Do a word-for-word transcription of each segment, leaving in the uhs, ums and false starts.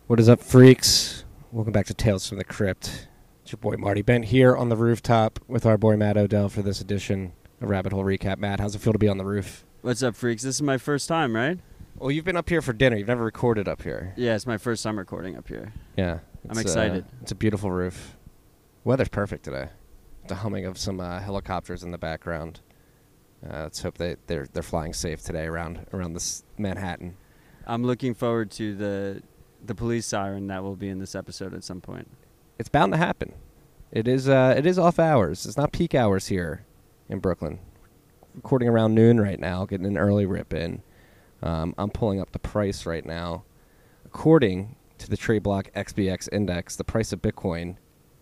What is up, freaks? Welcome back to Tales from the Crypt. It's your boy Marty Bent here on the rooftop with our boy Matt Odell for this edition of Rabbit Hole Recap. Matt, how's it feel to be on the roof? What's up, freaks? This is my first time, right? Well, you've been up here for dinner. You've never recorded up here. Yeah, it's my first time recording up here. Yeah. I'm excited. Uh, it's a beautiful roof. Weather's perfect today. The humming of some uh, helicopters in the background. Uh, let's hope they, they're, they're flying safe today around around this Manhattan. I'm looking forward to the the police siren that will be in this episode at some point. It's bound to happen. It is uh, it is off hours. It's not peak hours here in Brooklyn. Recording around noon right now, getting an early rip in. Um, I'm pulling up the price right now. According to the Trade Block X B X Index, the price of Bitcoin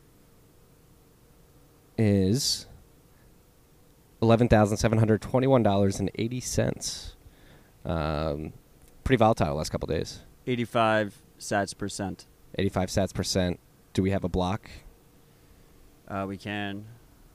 is eleven thousand seven hundred twenty-one dollars and eighty cents. Um, pretty volatile the last couple days. eighty-five sats percent. eighty-five sats percent. Do we have a block? Uh, we can.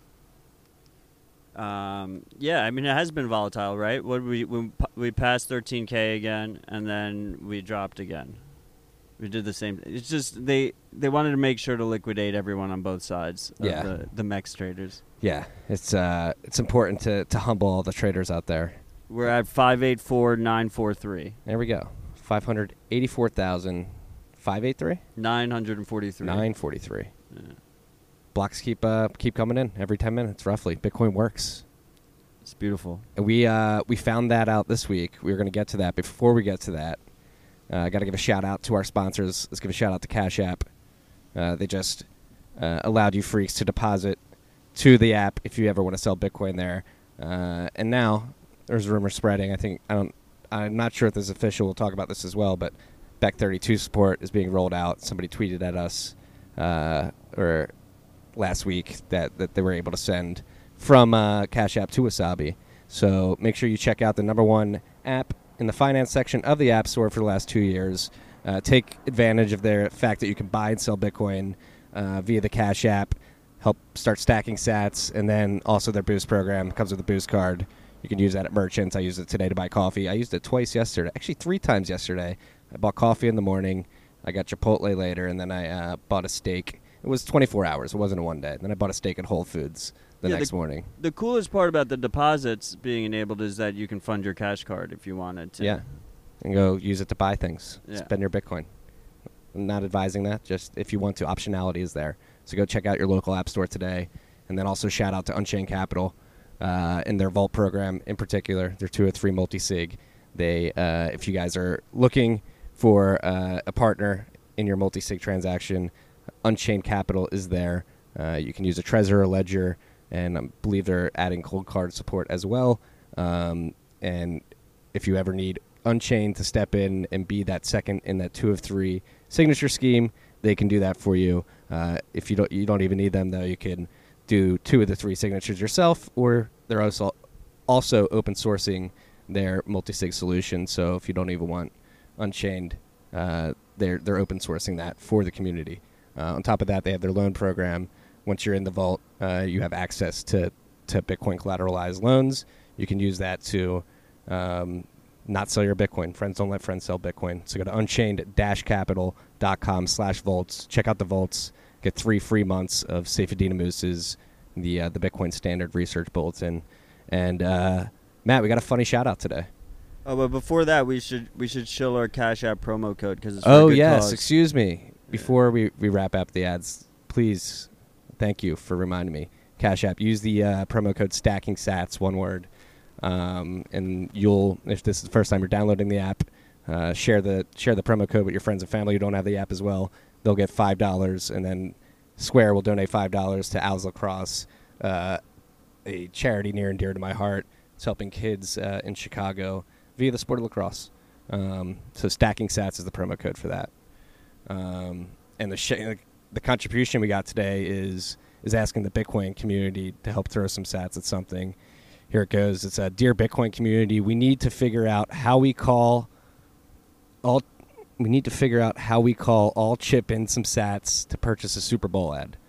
Um, yeah, I mean, it has been volatile, right? What we we we passed thirteen K again, and then we dropped again. We did the same. It's just they they wanted to make sure to liquidate everyone on both sides of Yeah. the the MEX traders. Yeah, it's uh, it's important to, to humble all the traders out there. We're at five eight four nine four three. There we go. five hundred eighty-four thousand five hundred eighty-three? nine hundred forty-three. nine forty-three. Yeah. Blocks keep uh, keep coming in every ten minutes, roughly. Bitcoin works. It's beautiful. And we uh, we found that out this week. We were going to get to that. Before we get to that, uh, I got to give a shout out to our sponsors. Let's give a shout out to Cash App. Uh, they just uh, allowed you freaks to deposit to the app if you ever want to sell Bitcoin there. Uh, and now there's rumors spreading. I think I don't. I'm not sure if this is official. We'll talk about this as well. But Beck thirty-two support is being rolled out. Somebody tweeted at us uh, or last week that, that they were able to send from uh, Cash App to Wasabi. So make sure you check out the number one app in the finance section of the App Store for the last two years. Uh, take advantage of their fact that you can buy and sell Bitcoin uh, via the Cash App. Help start stacking sats, and then also their Boost program comes with a Boost card. You can use that at merchants. I used it today to buy coffee. I used it twice yesterday, actually three times yesterday. I bought coffee in the morning. I got Chipotle later, and then I uh, bought a steak. It was twenty-four hours. It wasn't a one day. Then I bought a steak at Whole Foods the Yeah, next the, morning. The coolest part about the deposits being enabled is that you can fund your cash card if you wanted to. Yeah, and go use it to buy things. Yeah. Spend your Bitcoin. I'm not advising that. Just if you want to, optionality is there. So go check out your local app store today. And then also shout out to Unchained Capital uh, and their Vault program in particular. They're two oh three multi-sig. They, uh, if you guys are looking for uh, a partner in your multi-sig transaction, Unchained Capital is there. Uh, you can use a Trezor or Ledger, and I believe they're adding cold card support as well. Um, and if you ever need Unchained to step in and be that second in that two of three signature scheme, they can do that for you. Uh, if you don't, you don't even need them though. You can do two of the three signatures yourself, or they're also also open sourcing their multi-sig solution. So if you don't even want Unchained, uh, they're they're open sourcing that for the community. Uh, on top of that, they have their loan program. Once you're in the vault, uh, you have access to, to Bitcoin collateralized loans. You can use that to um, not sell your Bitcoin. Friends don't let friends sell Bitcoin. So go to unchained-capital.com slash vaults. Check out the vaults. Get three free months of Saifedean Ammous's, the, uh, the Bitcoin Standard Research Bulletin. And, uh, Matt, we got a funny shout-out today. Oh, but before that, we should we should chill our Cash App promo code because it's for Oh, a good yes. cause. Excuse me. Before we, we wrap up the ads, please, thank you for reminding me. Cash App, use the uh, promo code StackingSats, one word. Um, and you'll, if this is the first time you're downloading the app, uh, share the share the promo code with your friends and family who don't have the app as well. They'll get five dollars, and then Square will donate five dollars to Owls Lacrosse, uh, a charity near and dear to my heart. It's helping kids uh, in Chicago via the sport of lacrosse. Um, so Stacking Sats is the promo code for that. Um, and the sh- the contribution we got today is is asking the Bitcoin community to help throw some sats at something. Here it goes. It's a Dear Bitcoin community. We need to figure out how we call all. We need to figure out how we call all chip in some sats to purchase a Super Bowl ad.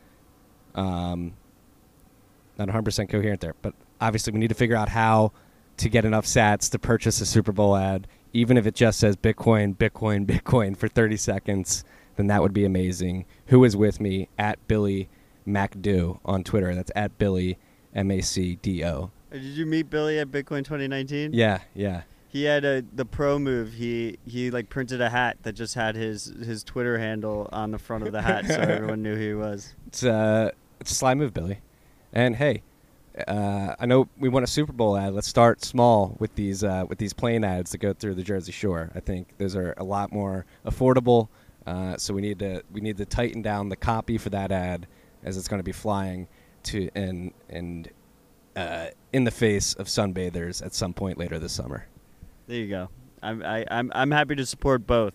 Um, not one hundred percent coherent there, but obviously we need to figure out how to get enough sats to purchase a Super Bowl ad. even if it just says Bitcoin, Bitcoin, Bitcoin for thirty seconds, then that would be amazing. Who is with me? At Billy MacDo on Twitter. That's at Billy M A C D O. Did you meet Billy at Bitcoin twenty nineteen? Yeah, yeah. He had a the pro move. He he like printed a hat that just had his his Twitter handle on the front of the hat, so everyone knew who he was. It's uh it's a sly move, Billy. And hey, uh, I know we want a Super Bowl ad. Let's start small with these uh, with these plane ads that go through the Jersey Shore. I think those are a lot more affordable. Uh, so we need to we need to tighten down the copy for that ad, as it's going to be flying to and and uh, in the face of sunbathers at some point later this summer. There you go. I'm I, I'm I'm happy to support both.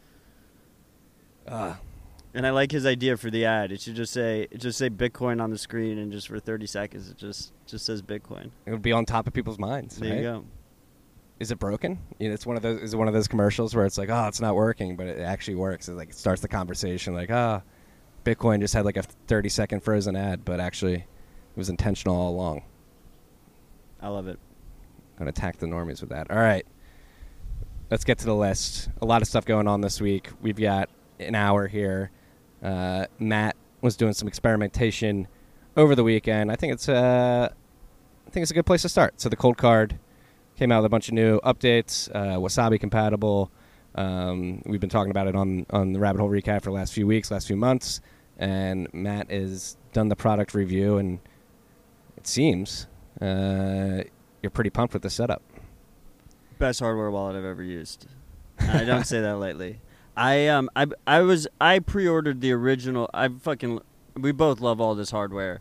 Uh, and I like his idea for the ad. It should just say it just say Bitcoin on the screen, and just for thirty seconds, it just just says Bitcoin. It would be on top of people's minds. There right? you go. Is it broken? You know, it's one of those. Is it one of those commercials where it's like, oh, it's not working, but it actually works. It like it starts the conversation like, ah, oh, Bitcoin just had like a thirty second frozen ad, but actually, it was intentional all along. I love it. Gonna attack the normies with that. All right. Let's get to the list. A lot of stuff going on this week. We've got an hour here. Uh, Matt was doing some experimentation over the weekend. I think it's uh, I think it's a good place to start. So the Cold Card came out with a bunch of new updates. Uh, Wasabi compatible. Um, we've been talking about it on on the Rabbit Hole Recap for the last few weeks, last few months, and Matt has done the product review, and it seems uh, you're pretty pumped with the setup. Best hardware wallet I've ever used. I don't say that lightly. I um I I was I pre-ordered the original. I fucking we both love all this hardware.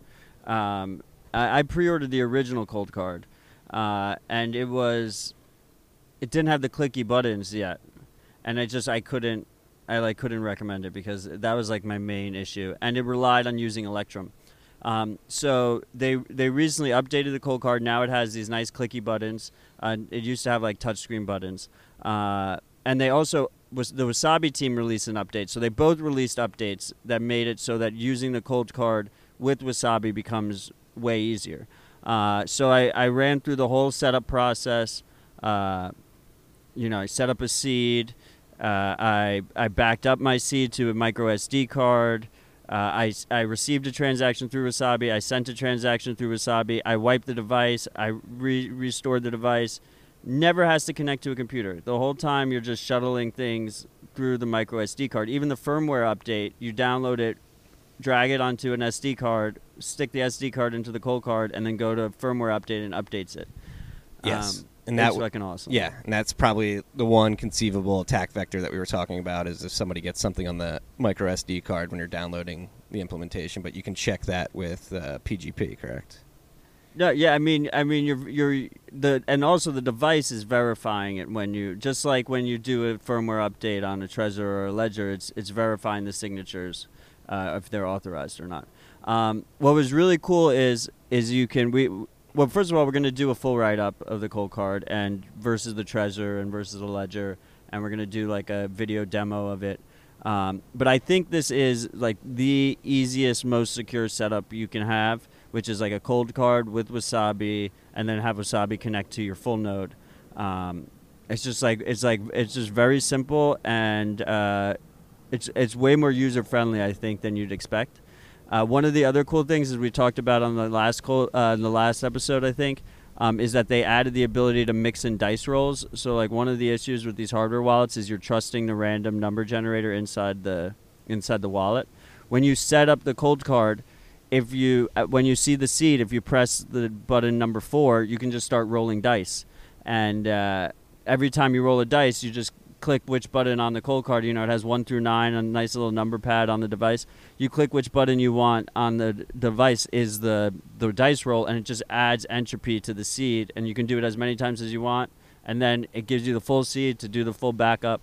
Um, I, I pre-ordered the original Cold Card, uh, and it was it didn't have the clicky buttons yet, and I just I couldn't I like couldn't recommend it because that was like my main issue, and it relied on using Electrum. Um, so they they recently updated the Cold Card. Now it has these nice clicky buttons. Uh, it used to have like touchscreen buttons, uh, and they also was the Wasabi team released an update. So they both released updates that made it so that using the Cold Card with Wasabi becomes way easier. Uh, so I, I ran through the whole setup process. Uh, you know, I set up a seed. Uh, I I backed up my seed to a micro S D card. Uh, I, I received a transaction through Wasabi. I sent a transaction through Wasabi. I wiped the device. I re- restored the device. Never has to connect to a computer. The whole time you're just shuttling things through the micro S D card. Even the firmware update, you download it, drag it onto an S D card, stick the S D card into the Cold Card, and then go to firmware update and updates it. Yes. Um, and that's fucking awesome. Yeah, and that's probably the one conceivable attack vector that we were talking about is if somebody gets something on the micro S D card when you're downloading the implementation, but you can check that with uh, P G P, correct? Yeah, yeah. I mean, I mean, you're you're the and also the device is verifying it when you just like when you do a firmware update on a Trezor or a Ledger, it's it's verifying the signatures uh, if they're authorized or not. Um, what was really cool is is you can we. Well, first of all, we're going to do a full write-up of the Cold Card and versus the Trezor and versus the Ledger, and we're going to do like a video demo of it. Um, but I think this is like the easiest, most secure setup you can have, which is like a Cold Card with Wasabi, and then have Wasabi connect to your full node. Um, it's just like it's like it's just very simple, and uh, it's it's way more user-friendly, I think, than you'd expect. Uh, one of the other cool things, as we talked about on the last co- uh, in the last episode, I think, um, is that they added the ability to mix in dice rolls. So, like, one of the issues with these hardware wallets is you're trusting the random number generator inside the inside the wallet. When you set up the Cold Card, if you uh, when you see the seed, if you press the button number four, you can just start rolling dice, and uh, every time you roll a dice, you just click which button on the Cold Card. You know, it has one through nine, a nice little number pad on the device. You click which button you want on the d- device is the the dice roll, and it just adds entropy to the seed, and you can do it as many times as you want, and then it gives you the full seed to do the full backup.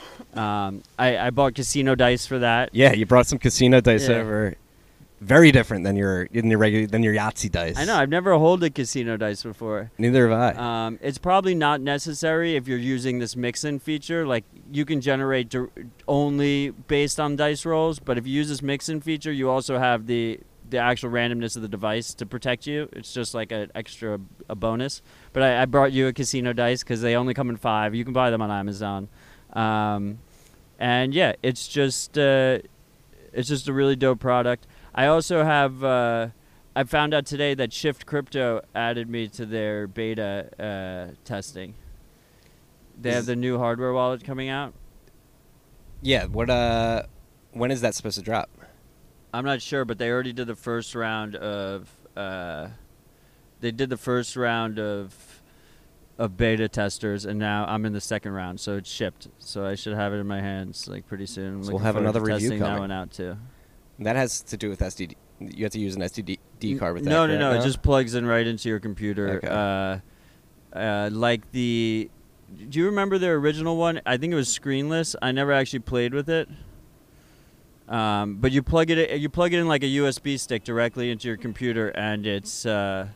Um, I, I bought casino dice for that. Yeah, you brought some casino dice Yeah. over. Very different than your than your regular than your Yahtzee dice. I know, I've never held a casino dice before. Neither have I. Um, it's probably not necessary if you're using this mix-in feature. Like, you can generate dir- only based on dice rolls, but if you use this mix-in feature, you also have the the actual randomness of the device to protect you. It's just like an extra a bonus. But I, I brought you a casino dice because they only come in five. You can buy them on Amazon. Um, and yeah, it's just uh, it's just a really dope product. I also have uh, I found out today that Shift Crypto added me to their beta uh, testing. They have the new hardware wallet coming out. Yeah. What? Uh, when is that supposed to drop? I'm not sure, but they already did the first round of. Uh, they did the first round of of beta testers, and now I'm in the second round, so it's shipped. So I should have it in my hands like pretty soon. So we'll have another review testing coming. that one out too. That has to do with S D D. You have to use an S D D card with that. No, no, correct? no. It just plugs in right into your computer. Okay. Uh, uh, like the. Do you remember their original one? I think it was screenless. I never actually played with it. Um, but you plug it. You plug it in like a U S B stick directly into your computer, and it's. Uh,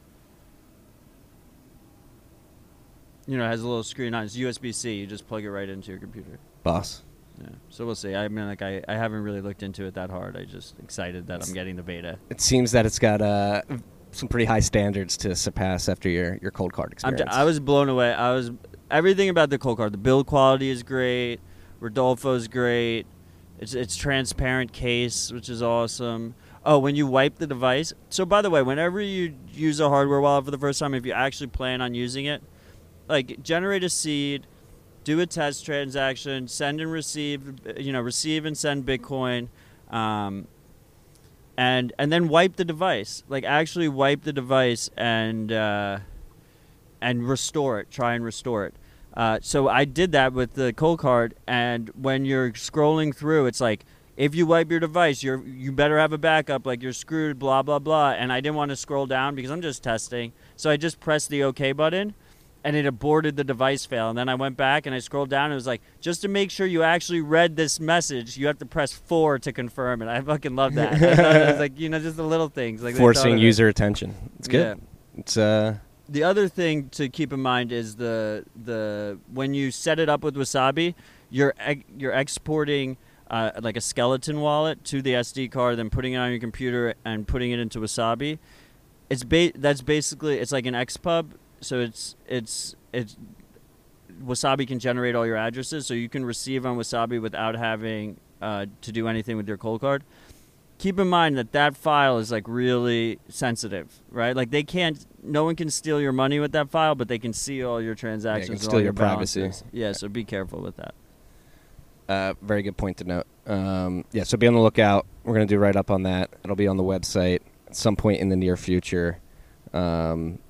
you know, it has a little screen on. It's U S B C. You just plug it right into your computer. Boss. Yeah. So we'll see. I mean, like I, I haven't really looked into it that hard. I just excited that I'm getting the beta. It seems that it's got uh, some pretty high standards to surpass after your, your cold card I'm experience. d- I was blown away. I was everything about the cold card. The build quality is great. Rodolfo's great. It's it's transparent case, which is awesome. Oh, when you wipe the device. So by the way, whenever you use a hardware wallet for the first time, if you actually plan on using it, like generate a seed, do a test transaction, send and receive, you know, receive and send Bitcoin, um, and and then wipe the device. Like actually wipe the device and uh, and restore it. Try and restore it. Uh, so I did that with the cold card, and when you're scrolling through, it's like if you wipe your device, you're you better have a backup. Like you're screwed. Blah blah blah. And I didn't want to scroll down because I'm just testing. So I just pressed the OK button. And it aborted the device fail. And then I went back and I scrolled down and it was like, just to make sure you actually read this message, you have to press four to confirm it. I fucking love that. I thought it was like, you know, just the little things. Like forcing user attention. It's good. Yeah. It's uh. The other thing to keep in mind is the the when you set it up with Wasabi, you're ex- you're exporting uh, like a skeleton wallet to the S D card, then putting it on your computer and putting it into Wasabi. It's ba- that's basically it's like an X pub. So it's it's it's Wasabi can generate all your addresses, so you can receive on Wasabi without having uh, to do anything with your cold card. Keep in mind that that file is like really sensitive, right? Like they can't, no one can steal your money with that file, but they can see all your transactions, yeah, and steal all your, your privacy. balances. Yeah, so be careful with that. Uh, very good point to note. Um, yeah, so be on the lookout. We're gonna do a write up on that. It'll be on the website at some point in the near future. Um,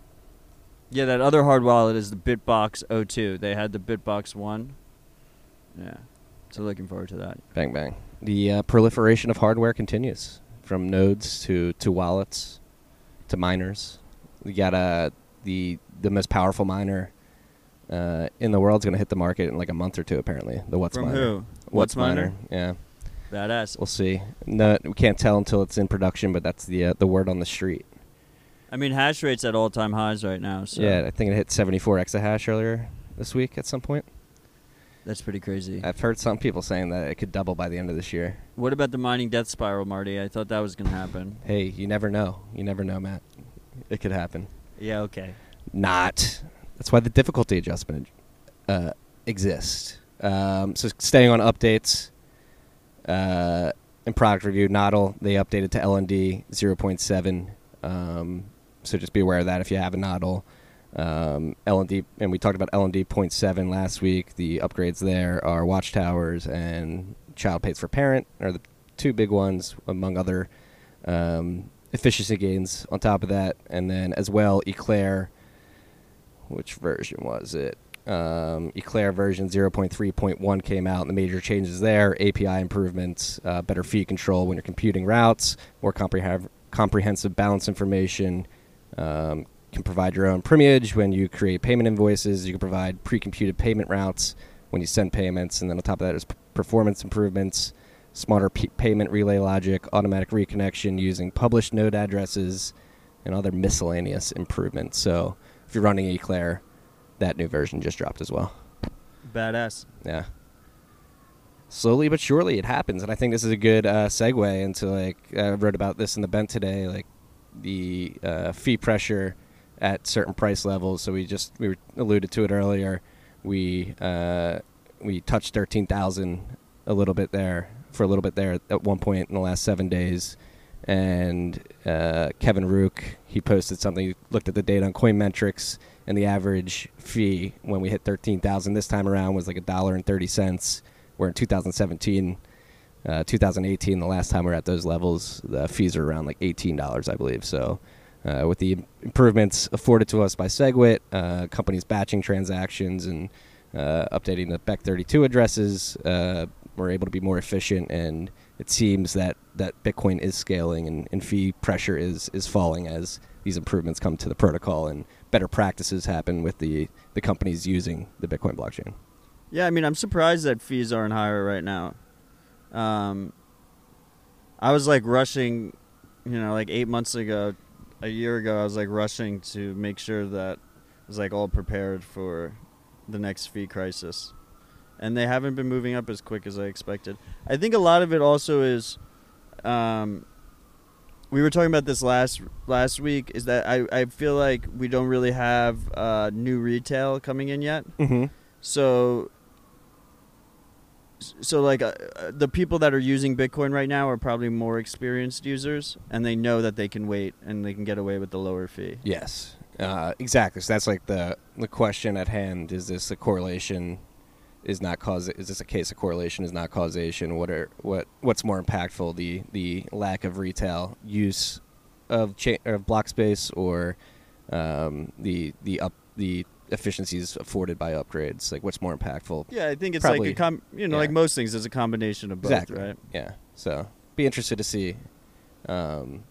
Yeah, that other hard wallet is the Bitbox oh two. They had the Bitbox one. Yeah. So looking forward to that. Bang, bang. The uh, proliferation of hardware continues, from nodes to, to wallets to miners. We got uh, the the most powerful miner uh, in the world is going to hit the market in like a month or two, apparently. The What's From Miner. who? What's Miner? Miner? Yeah. Badass. We'll see. No, we can't tell until it's in production, but that's the uh, the word on the street. I mean, hash rate's at all-time highs right now. So Yeah, I think it hit seventy-four exahash earlier this week at some point. that's pretty crazy. I've heard some people saying that it could double by the end of this year. What about the mining death spiral, Marty? I thought that was going to happen. Hey, you never know. You never know, Matt. It could happen. Yeah, okay. Not. That's why the difficulty adjustment uh, exists. Um, so staying on updates uh, and product review, Nodl, they updated to L N D zero point seven. Um, so just be aware of that if you have a Nodl. Um, L N D, and we talked about L N D zero point seven last week. The upgrades there are Watchtowers and Child Pays for Parent are the two big ones, among other um, efficiency gains on top of that. And then as well, Eclair, which version was it? Um, Eclair version zero point three point one came out, and the major changes there, A P I improvements, uh, better fee control when you're computing routes, more comprehend- comprehensive balance information, um, can provide your own primage when you create payment invoices, you can provide pre-computed payment routes when you send payments, and then on top of that is p- performance improvements, smarter p- payment relay logic, automatic reconnection using published node addresses, and other miscellaneous improvements. So if you're running Eclair, that new version just dropped as well. Badass. Yeah. slowly but surely it happens, and I think this is a good uh, segue into, like, I wrote about this in the Bent today, like the uh, fee pressure at certain price levels. So we just we alluded to it earlier. We uh, we touched thirteen thousand a little bit there for a little bit there at one point in the last seven days. And uh, Kevin Rook, he posted something. He looked at the data on Coinmetrics, and the average fee when we hit thirteen thousand this time around was like a dollar and thirty cents. Where in two thousand seventeen, uh, two thousand eighteen, the last time we were at those levels, the fees are around like eighteen dollars, I believe. So, uh, with the improvements afforded to us by SegWit, uh, companies batching transactions and uh, updating the B E C thirty-two addresses, uh, we're able to be more efficient, and it seems that, that Bitcoin is scaling and, and fee pressure is, is falling as these improvements come to the protocol and better practices happen with the, the companies using the Bitcoin blockchain. Yeah, I mean, I'm surprised that fees aren't higher right now. Um, I was like rushing, you know, like eight months ago, a year ago, I was like rushing to make sure that I was like all prepared for the next fee crisis. And they haven't been moving up as quick as I expected. I think a lot of it also is, um, we were talking about this last last week, is that I, I feel like we don't really have uh, new retail coming in yet. Mm-hmm. So, so like uh, the people that are using Bitcoin right now are probably more experienced users, and they know that they can wait and they can get away with the lower fee. Yes, uh, exactly. So that's like the the question at hand: is this a correlation? Is not cause? Is this a case of correlation? Is not causation? What are what? What's more impactful? The the lack of retail use of cha- of block space, or um, the the up the efficiencies afforded by upgrades? Like, what's more impactful? Yeah, I think it's Probably, like a com- you know, yeah. like most things, it's a combination of both, Exactly. right? Yeah. So be interested to see um,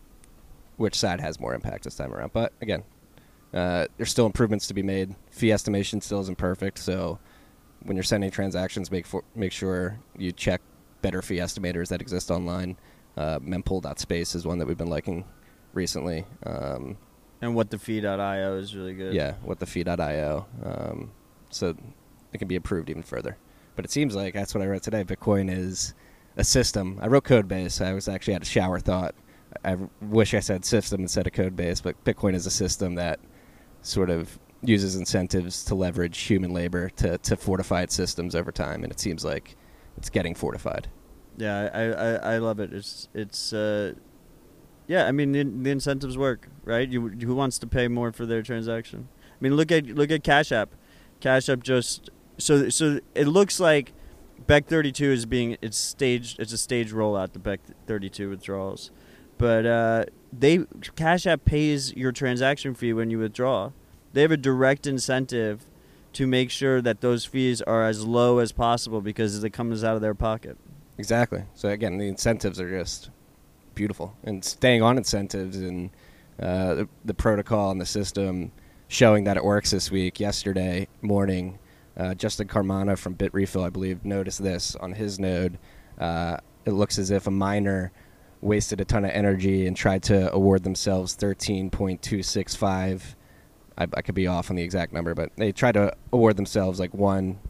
which side has more impact this time around. But again, uh, there's still improvements to be made. Fee estimation still isn't perfect, so when you're sending transactions, make for, make sure you check better fee estimators that exist online. Uh, mempool dot space is one that we've been liking recently. Um, And what the fee dot i o is really good. yeah, what the fee dot i o. Um, so it can be improved even further. But it seems like, that's what I wrote today, Bitcoin is a system. I wrote code base. I was actually had a shower thought. I wish I said system instead of code base, but Bitcoin is a system that sort of uses incentives to leverage human labor to, to fortify its systems over time, and it seems like it's getting fortified. Yeah, I I, I love it. It's it's uh, yeah. I mean, the, the incentives work, right? You who wants to pay more for their transaction? I mean, look at look at Cash App. Cash App just so so it looks like B E C thirty-two is being it's staged. It's a staged rollout. The B E C thirty-two withdrawals, but uh, they Cash App pays your transaction fee when you withdraw. They have a direct incentive to make sure that those fees are as low as possible because it comes out of their pocket. Exactly. So again, the incentives are just beautiful, and staying on incentives and uh, the, the protocol and the system showing that it works this week. Yesterday morning, uh, Justin Carmana from Bitrefill, I believe, noticed this on his node. Uh, it looks as if a miner wasted a ton of energy and tried to award themselves thirteen point two six five. I, I could be off on the exact number, but they tried to award themselves like one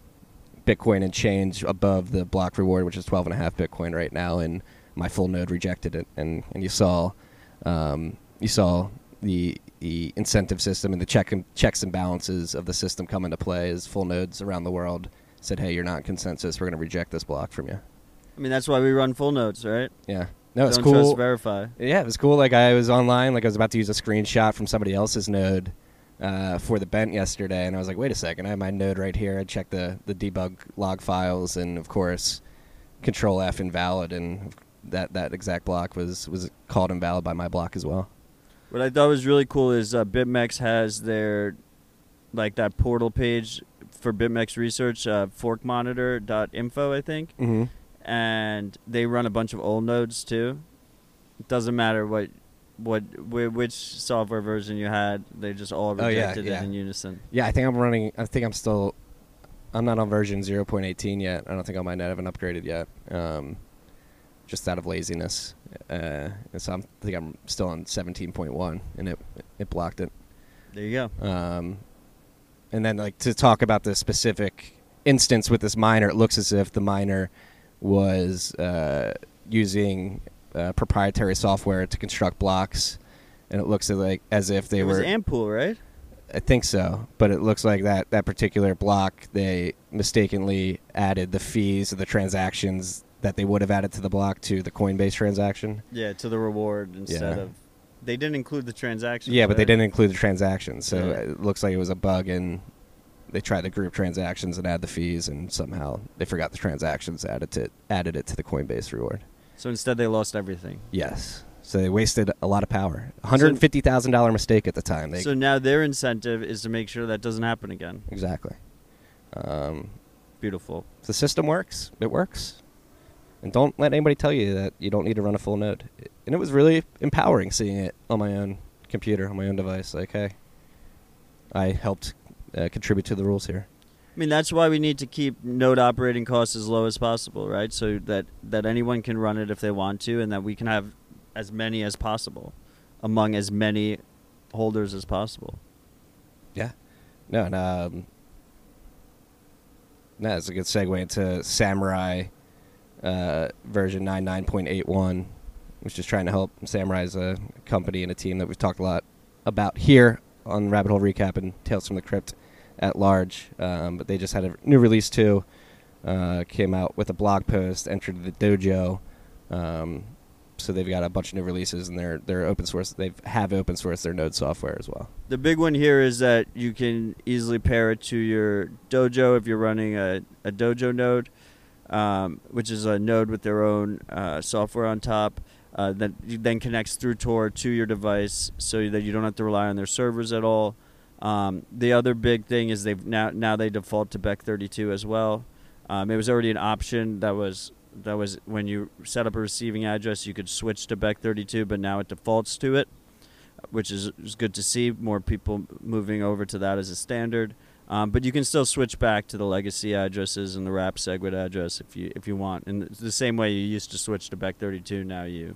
Bitcoin and change above the block reward, which is twelve and a half Bitcoin right now, and my full node rejected it. And, and you saw um, you saw the the incentive system and the check and checks and balances of the system come into play as full nodes around the world said, hey, you're not in consensus, we're going to reject this block from you. I mean, that's why we run full nodes, right? Yeah. No, it's Don't cool. trust, verify. Yeah, it was cool. Like, I was online, like I was about to use a screenshot from somebody else's node uh, for the Bent yesterday, and I was like, wait a second, I have my node right here. I checked the, the debug log files, and of course, Control F invalid, and that, that exact block was, was called invalid by my block as well. What I thought was really cool is uh, BitMEX has their, like, that portal page for BitMEX research, uh, fork monitor dot info, I think. Mm-hmm. And they run a bunch of old nodes too. It doesn't matter what, what, wh- which software version you had. They just all Oh, yeah, rejected yeah. it in unison. Yeah, I think I'm running, I think I'm still, I'm not on version zero point eighteen yet. I don't think on my net I haven't upgraded yet, um, just out of laziness. Uh, and so I'm, I think I'm still on seventeen point one, and it it blocked it. There you go. Um, and then, like, to talk about the specific instance with this miner, it looks as if the miner was uh, using uh, proprietary software to construct blocks, and it looks like as if they it were. was Ampool, right? I think so, but it looks like that that particular block they mistakenly added the fees of the transactions that they would have added to the block to the Coinbase transaction. Yeah, to the reward instead Yeah. of. They didn't include the transactions. Yeah, but they right? didn't include the transactions, so Yeah. it looks like it was a bug, and they tried to group transactions and add the fees, and somehow they forgot the transactions, added to added it to the Coinbase reward. So instead, they lost everything. Yes, so they wasted a lot of power. one hundred fifty thousand dollars mistake at the time. They, So now their incentive is to make sure that doesn't happen again. exactly. Um, Beautiful. the system works. It works. And don't let anybody tell you that you don't need to run a full node. And it was really empowering seeing it on my own computer, on my own device. Like, hey, I helped uh, contribute to the rules here. I mean, that's why we need to keep node operating costs as low as possible, right? So that, that anyone can run it if they want to, and that we can have as many as possible among as many holders as possible. Yeah. No, and um, no, that's a good segue into Samurai uh, version ninety-nine point eighty-one, which is trying to help. Samurai's a company and a team that we've talked a lot about here on Rabbit Hole Recap and Tales from the Crypt at large. Um, but they just had a new release too. Uh, came out with a blog post, entered the dojo. Um, so they've got a bunch of new releases, and they're they're open source. They have open source their Node software as well. The big one here is that you can easily pair it to your dojo if you're running a, a dojo node, um, which is a node with their own uh, software on top. Uh, that you then connects through Tor to your device, so that you don't have to rely on their servers at all. Um, the other big thing is they've now now they default to Bech thirty-two as well. Um, it was already an option that was that was when you set up a receiving address, you could switch to Bech thirty-two, but now it defaults to it, which is, is good to see. More people moving over to that as a standard. Um, but you can still switch back to the legacy addresses and the wrap SegWit address if you if you want. And it's the same way you used to switch to Bech thirty-two, now you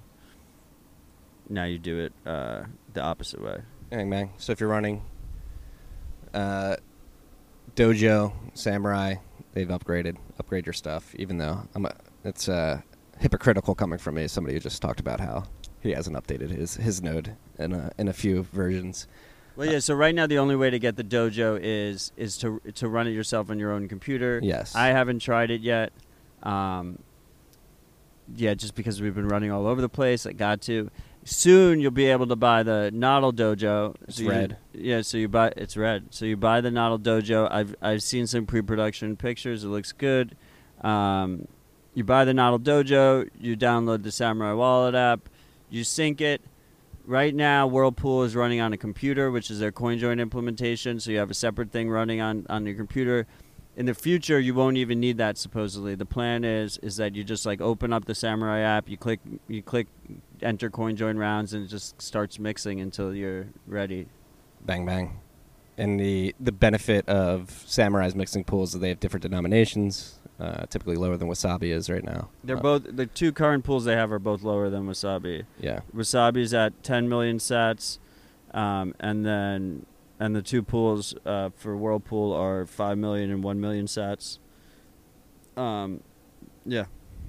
now you do it uh, the opposite way. Dang, man. So if you're running uh, Dojo, Samurai, they've upgraded. Upgrade your stuff, even though I'm a, it's uh, hypocritical coming from me, somebody who just talked about how he hasn't updated his, his node in a, in a few versions. Well, yeah. So right now, the only way to get the Dojo is is to to run it yourself on your own computer. Yes. I haven't tried it yet. Um, yeah, just because we've been running all over the place, I got to. Soon you'll be able to buy the Noddle Dojo. It's so you- red. Yeah, so you buy it's red. So you buy the Noddle Dojo. I've I've seen some pre-production pictures. It looks good. Um, you buy the Noddle Dojo. You download the Samurai Wallet app. You sync it. Right now, Whirlpool is running on a computer, which is their CoinJoin implementation. So you have a separate thing running on, on your computer. In the future, you won't even need that. Supposedly, the plan is is that you just like open up the Samurai app, you click you click enter CoinJoin rounds, and it just starts mixing until you're ready. Bang, bang. And the, the benefit of Samurai's mixing pools is that they have different denominations, uh, typically lower than Wasabi is right now. They're Uh, both the two current pools they have are both lower than Wasabi. Yeah. Wasabi's at ten million sats, um, and then and the two pools uh, for Whirlpool are five million and one million sats. Um, yeah.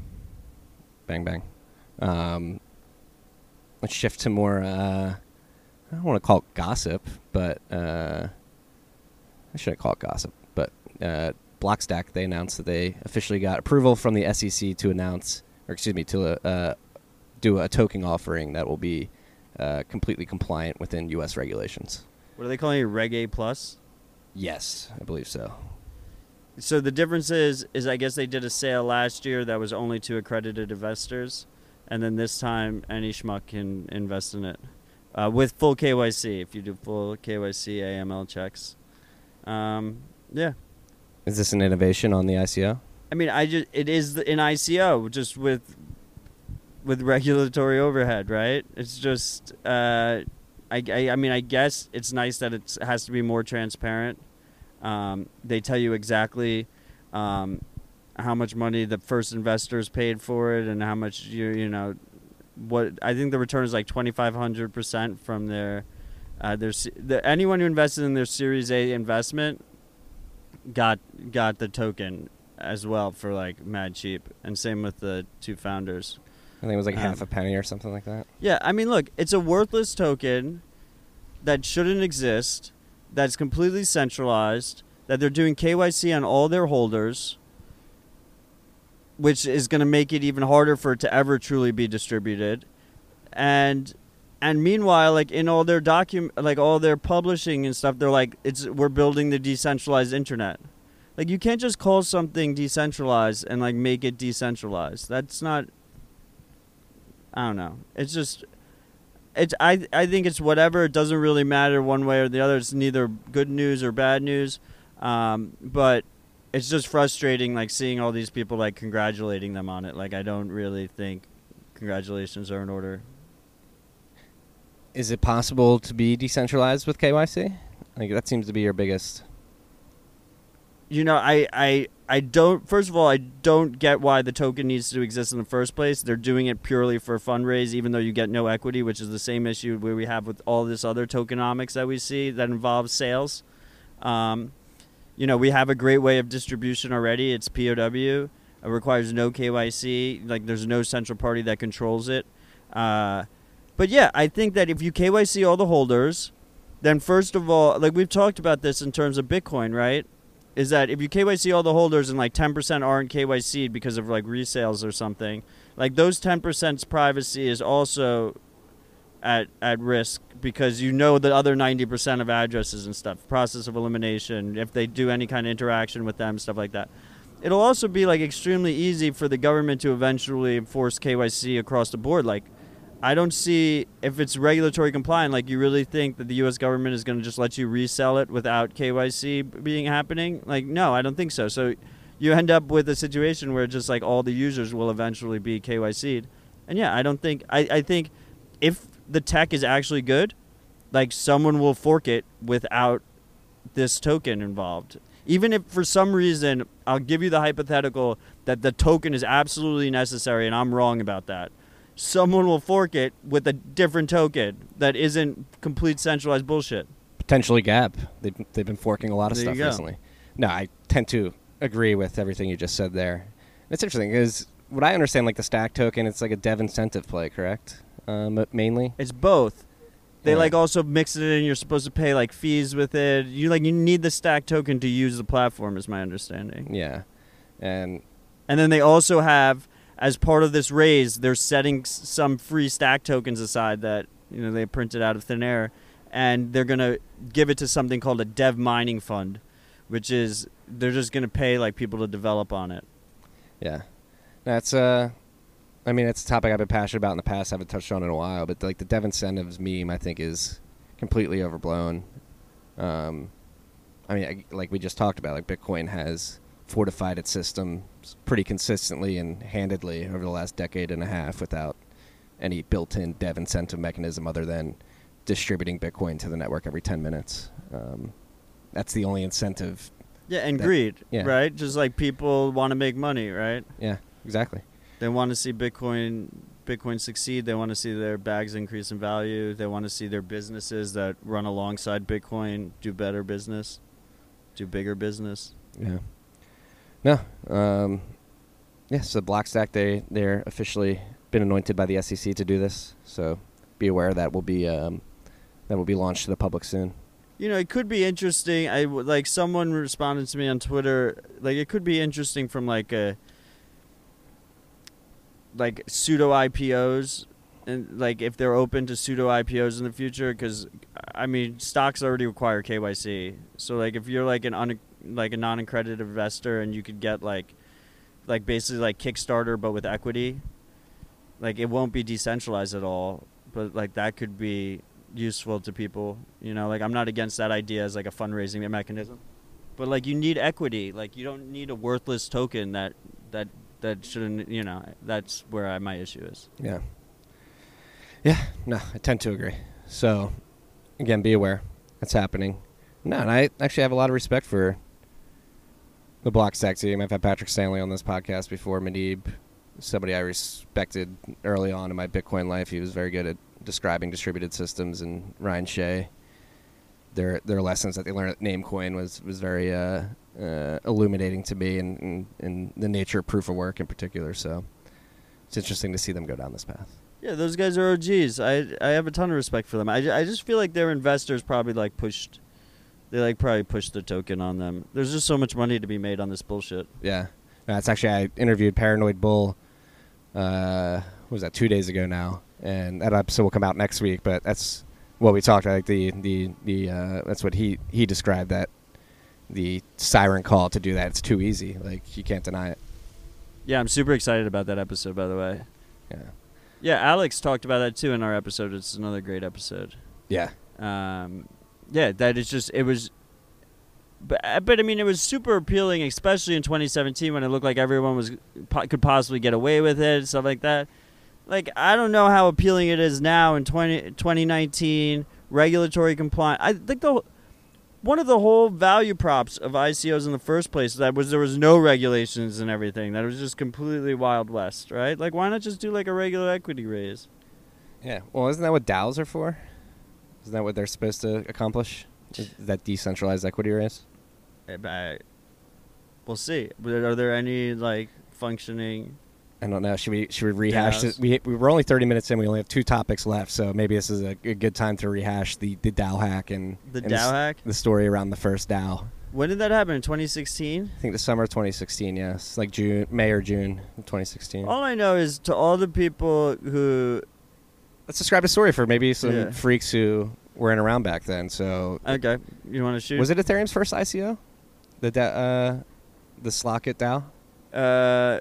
Bang, bang. Um, let's shift to more, uh, I don't want to call it gossip, but uh, I shouldn't call it gossip, but uh, Blockstack, they announced that they officially got approval from the S E C to announce, or excuse me, to uh, do a token offering that will be uh, completely compliant within U S regulations. What are they calling it? Reg A plus? Yes, I believe so. So the difference is, is I guess they did a sale last year that was only to accredited investors, and then this time any schmuck can invest in it uh, with full K Y C. If you do full K Y C A M L checks, um, yeah. Is this an innovation on the I C O? I mean, I just it is an I C O just with with regulatory overhead, right? It's just uh, I, I I mean I guess it's nice that it has to be more transparent. Um, they tell you exactly um, how much money the first investors paid for it and how much you you know what I think the return is like twenty-five hundred percent from their uh, their se- the, anyone who invested in their Series A investment got got the token as well for like mad cheap, and same with the two founders. I think it was like Um, half a penny or something like that. Yeah, I mean, look, it's a worthless token that shouldn't exist, that's completely centralized, that they're doing K Y C on all their holders, which is going to make it even harder for it to ever truly be distributed. And and meanwhile, like in all their docu- like all their publishing and stuff, they're like, it's we're building the decentralized internet. Like, you can't just call something decentralized and like make it decentralized. That's not, I don't know. It's just, it's I I think it's whatever. It doesn't really matter one way or the other. It's neither good news or bad news. Um, but it's just frustrating, like seeing all these people like congratulating them on it. Like, I don't really think congratulations are in order. Is it possible to be decentralized with K Y C? Like, that seems to be your biggest. You know, I, I, I don't, first of all, I don't get why the token needs to exist in the first place. They're doing it purely for fundraise, even though you get no equity, which is the same issue where we have with all this other tokenomics that we see that involves sales. Um, you know, we have a great way of distribution already. It's P O W. It requires no K Y C. Like, there's no central party that controls it. Uh, but yeah, I think that if you K Y C all the holders, then first of all, like we've talked about this in terms of Bitcoin, right? Is that if you K Y C all the holders and like ten percent aren't K Y C'd because of like resales or something, like those ten percent's privacy is also at at risk, because you know the other ninety percent of addresses and stuff, process of elimination, if they do any kind of interaction with them, stuff like that. It'll also be like extremely easy for the government to eventually enforce K Y C across the board. Like, I don't see, if it's regulatory compliant, like, you really think that the U S government is going to just let you resell it without K Y C being happening? Like, no, I don't think so. So you end up with a situation where just like all the users will eventually be K Y C'd. And yeah, I don't think, I, I think if the tech is actually good, like, someone will fork it without this token involved. Even if for some reason, I'll give you the hypothetical that the token is absolutely necessary and I'm wrong about that. Someone will fork it with a different token that isn't complete centralized bullshit. Potentially Gab. They've, they've been forking a lot of There stuff you go. recently. No, I tend to agree with everything you just said there. And it's interesting because what I understand, like the stack token, it's like a dev incentive play, correct? Um, mainly? It's both. They Yeah. like also mix it in. You're supposed to pay like fees with it. You like you need the stack token to use the platform, is my understanding. Yeah. And And then they also have, as part of this raise, they're setting s- some free stack tokens aside that, you know, they printed out of thin air, and they're gonna give it to something called a dev mining fund, which is they're just gonna pay like people to develop on it. yeah. That's, uh, I mean, it's a topic I've been passionate about in the past. I haven't touched on it in a while, but like the dev incentives meme, I think, is completely overblown. Um, I mean, I, like we just talked about, like Bitcoin has fortified its system pretty consistently and handedly over the last decade and a half without any built-in dev incentive mechanism other than distributing Bitcoin to the network every ten minutes. Um, that's the only incentive. Yeah, and That- greed, yeah. right? Just like people want to make money, right? Yeah, exactly. They want to see Bitcoin Bitcoin succeed. They want to see their bags increase in value. They want to see their businesses that run alongside Bitcoin do better business, do bigger business. Yeah. No. Um, yeah, so Blockstack, they, they're officially been anointed by the S E C to do this. So be aware that will be um, that will be launched to the public soon. You know, it could be interesting. I w- like someone responded to me on Twitter. Like, it could be interesting from like a like pseudo I P Os, and like if they're open to pseudo I P Os in the future. Because I mean, stocks already require K Y C. So like if you're like an un- like a non-accredited investor and you could get like like basically like Kickstarter but with equity, like it won't be decentralized at all. But like that could be useful to people, you know, like I'm not against that idea as like a fundraising mechanism, but like you need equity. Like you don't need a worthless token that that that shouldn't, you know. That's where I, my issue is. Yeah. Yeah, no, I tend to agree. So, again, be aware that's happening. No, and I actually have a lot of respect for the Blockstack team. I've had Patrick Stanley on this podcast before. Manib, somebody I respected early on in my Bitcoin life. He was very good at describing distributed systems, and Ryan Shea, their their lessons that they learned at Namecoin was was very uh, uh, illuminating to me, and in, in, in the nature of proof of work in particular. So it's interesting to see them go down this path. Yeah, those guys are O Gs. I I have a ton of respect for them. I, I just feel like their investors probably like pushed, they like probably pushed the token on them. There's just so much money to be made on this bullshit. Yeah, that's actually I interviewed Paranoid Bull. Uh, what was that? Two days ago now, and that episode will come out next week. But that's what we talked about. Like the the the uh, that's what he he described, that the siren call to do that. It's too easy. Like you can't deny it. Yeah, I'm super excited about that episode. By the way. Yeah. Yeah, Alex talked about that too in our episode. It's another great episode. Yeah. Um, yeah, that is just, it was, but, but I mean, it was super appealing, especially in twenty seventeen when it looked like everyone was po- could possibly get away with it, stuff like that. Like, I don't know how appealing it is now in twenty, twenty nineteen, regulatory compliance. I think the one of the whole value props of I C Os in the first place that was there was no regulations and everything. That it was just completely Wild West, right? Like, why not just do like a regular equity raise? Yeah. Well, isn't that what DAOs are for? Isn't that what they're supposed to accomplish? Is that decentralized equity raise? I, we'll see. Are there any like functioning? I don't know. Should we should we rehash DAOs? this? We we were only thirty minutes in. We only have two topics left, so maybe this is a, a good time to rehash the, the DAO hack and The and DAO s- hack? the story around the first DAO. When did that happen? In twenty sixteen? I think the summer of twenty sixteen. Yes, like June, May or June of twenty sixteen. All I know is to all the people who. Let's describe a story for maybe some Yeah. freaks who weren't around back then. So, Okay, you want to shoot? was it Ethereum's first I C O? The da- uh, the Slockit DAO. Uh,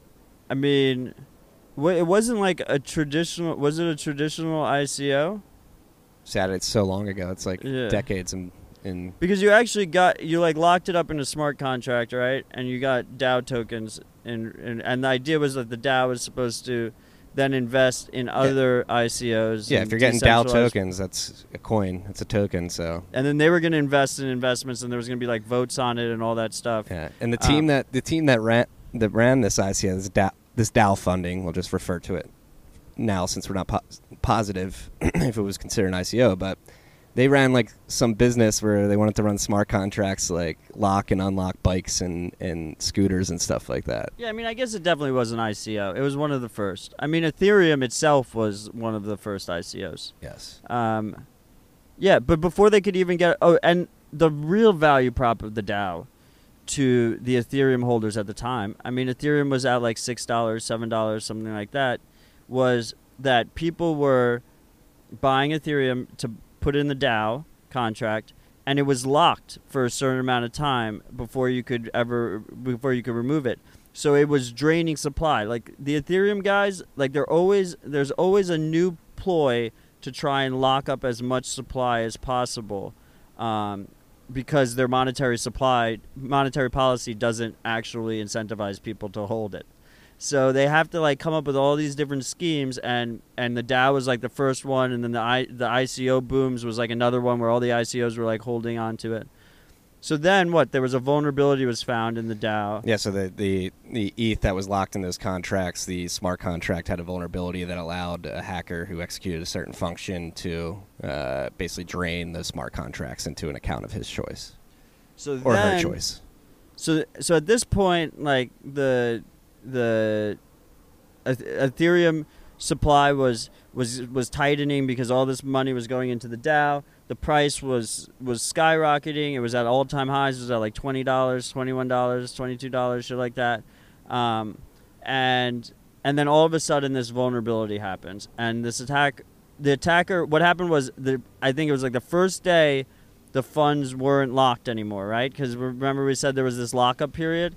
I mean, wa- it wasn't like a traditional. Was it a traditional I C O? Sad, it's so long ago. It's like Yeah. decades in in. Because you actually got you like locked it up in a smart contract, right? And you got DAO tokens, and and, and the idea was that the DAO was supposed to then invest in other I C Os. Yeah, and if you're getting DAO decentralized- tokens, that's a coin. It's a token. So and then they were going to invest in investments, and there was going to be like votes on it and all that stuff. yeah, and the team Um, that the team that ran that ran this I C O, this DAO, this DAO funding, we'll just refer to it now since we're not po- positive if it was considered an I C O, but they ran like some business where they wanted to run smart contracts, like lock and unlock bikes and, and scooters and stuff like that. Yeah, I mean, I guess it definitely was an I C O. It was one of the first. I mean, Ethereum itself was one of the first I C Os. Yes. Um, yeah, but before they could even get oh, and the real value prop of the DAO to the Ethereum holders at the time. I mean, Ethereum was at like six dollars, seven dollars, something like that. Was that people were buying Ethereum to put in the DAO contract, and it was locked for a certain amount of time before you could ever before you could remove it. So it was draining supply. Like the Ethereum guys, like they're always there's always a new ploy to try and lock up as much supply as possible, um, because their monetary supply monetary policy doesn't actually incentivize people to hold it. So they have to like come up with all these different schemes, and, and the DAO was like the first one, and then the I, the I C O booms was like another one where all the I C Os were like holding on to it. So then what? There was a vulnerability was found in the DAO. Yeah, so the, the, the E T H that was locked in those contracts, the smart contract had a vulnerability that allowed a hacker who executed a certain function to uh, basically drain those smart contracts into an account of his choice So or then, her choice. So so at this point, like the the Eth- Ethereum supply was was was tightening because all this money was going into the DAO. The price was was skyrocketing. It was at all time highs. It was at like twenty dollars, twenty one dollars, twenty two dollars, shit like that. Um, and and then all of a sudden this vulnerability happens, and this attack. The attacker. What happened was the I think it was like the first day, the funds weren't locked anymore, right? Because remember we said there was this lockup period.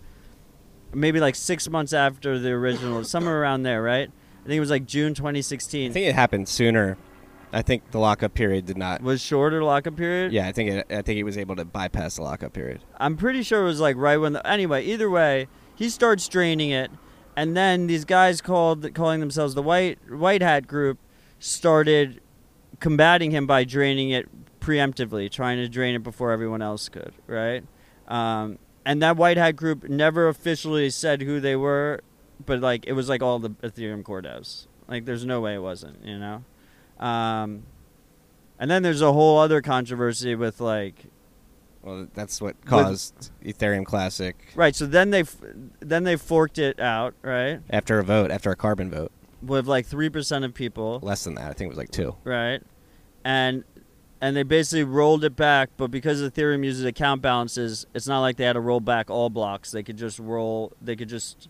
Maybe like six months after the original, somewhere around there, right? I think it was like June twenty sixteen. I think it happened sooner. I think the lockup period did not. Was shorter lockup period? Yeah, I think it, I think he was able to bypass the lockup period. I'm pretty sure it was like right when the, anyway, either way, he starts draining it, and then these guys called calling themselves the White White Hat Group started combating him by draining it preemptively, trying to drain it before everyone else could, right? Um, and that White Hat Group never officially said who they were, but like it was like all the Ethereum core devs. Like there's no way it wasn't, you know? Um, and then there's a whole other controversy with like Well, that's what caused with, Ethereum Classic. Right. So then they f- then they forked it out, right? After a vote, after a carbon vote. With like three percent of people. Less than that. I think it was like two. Right. And and they basically rolled it back, but because Ethereum uses account balances, it's not like they had to roll back all blocks. They could just roll. They could just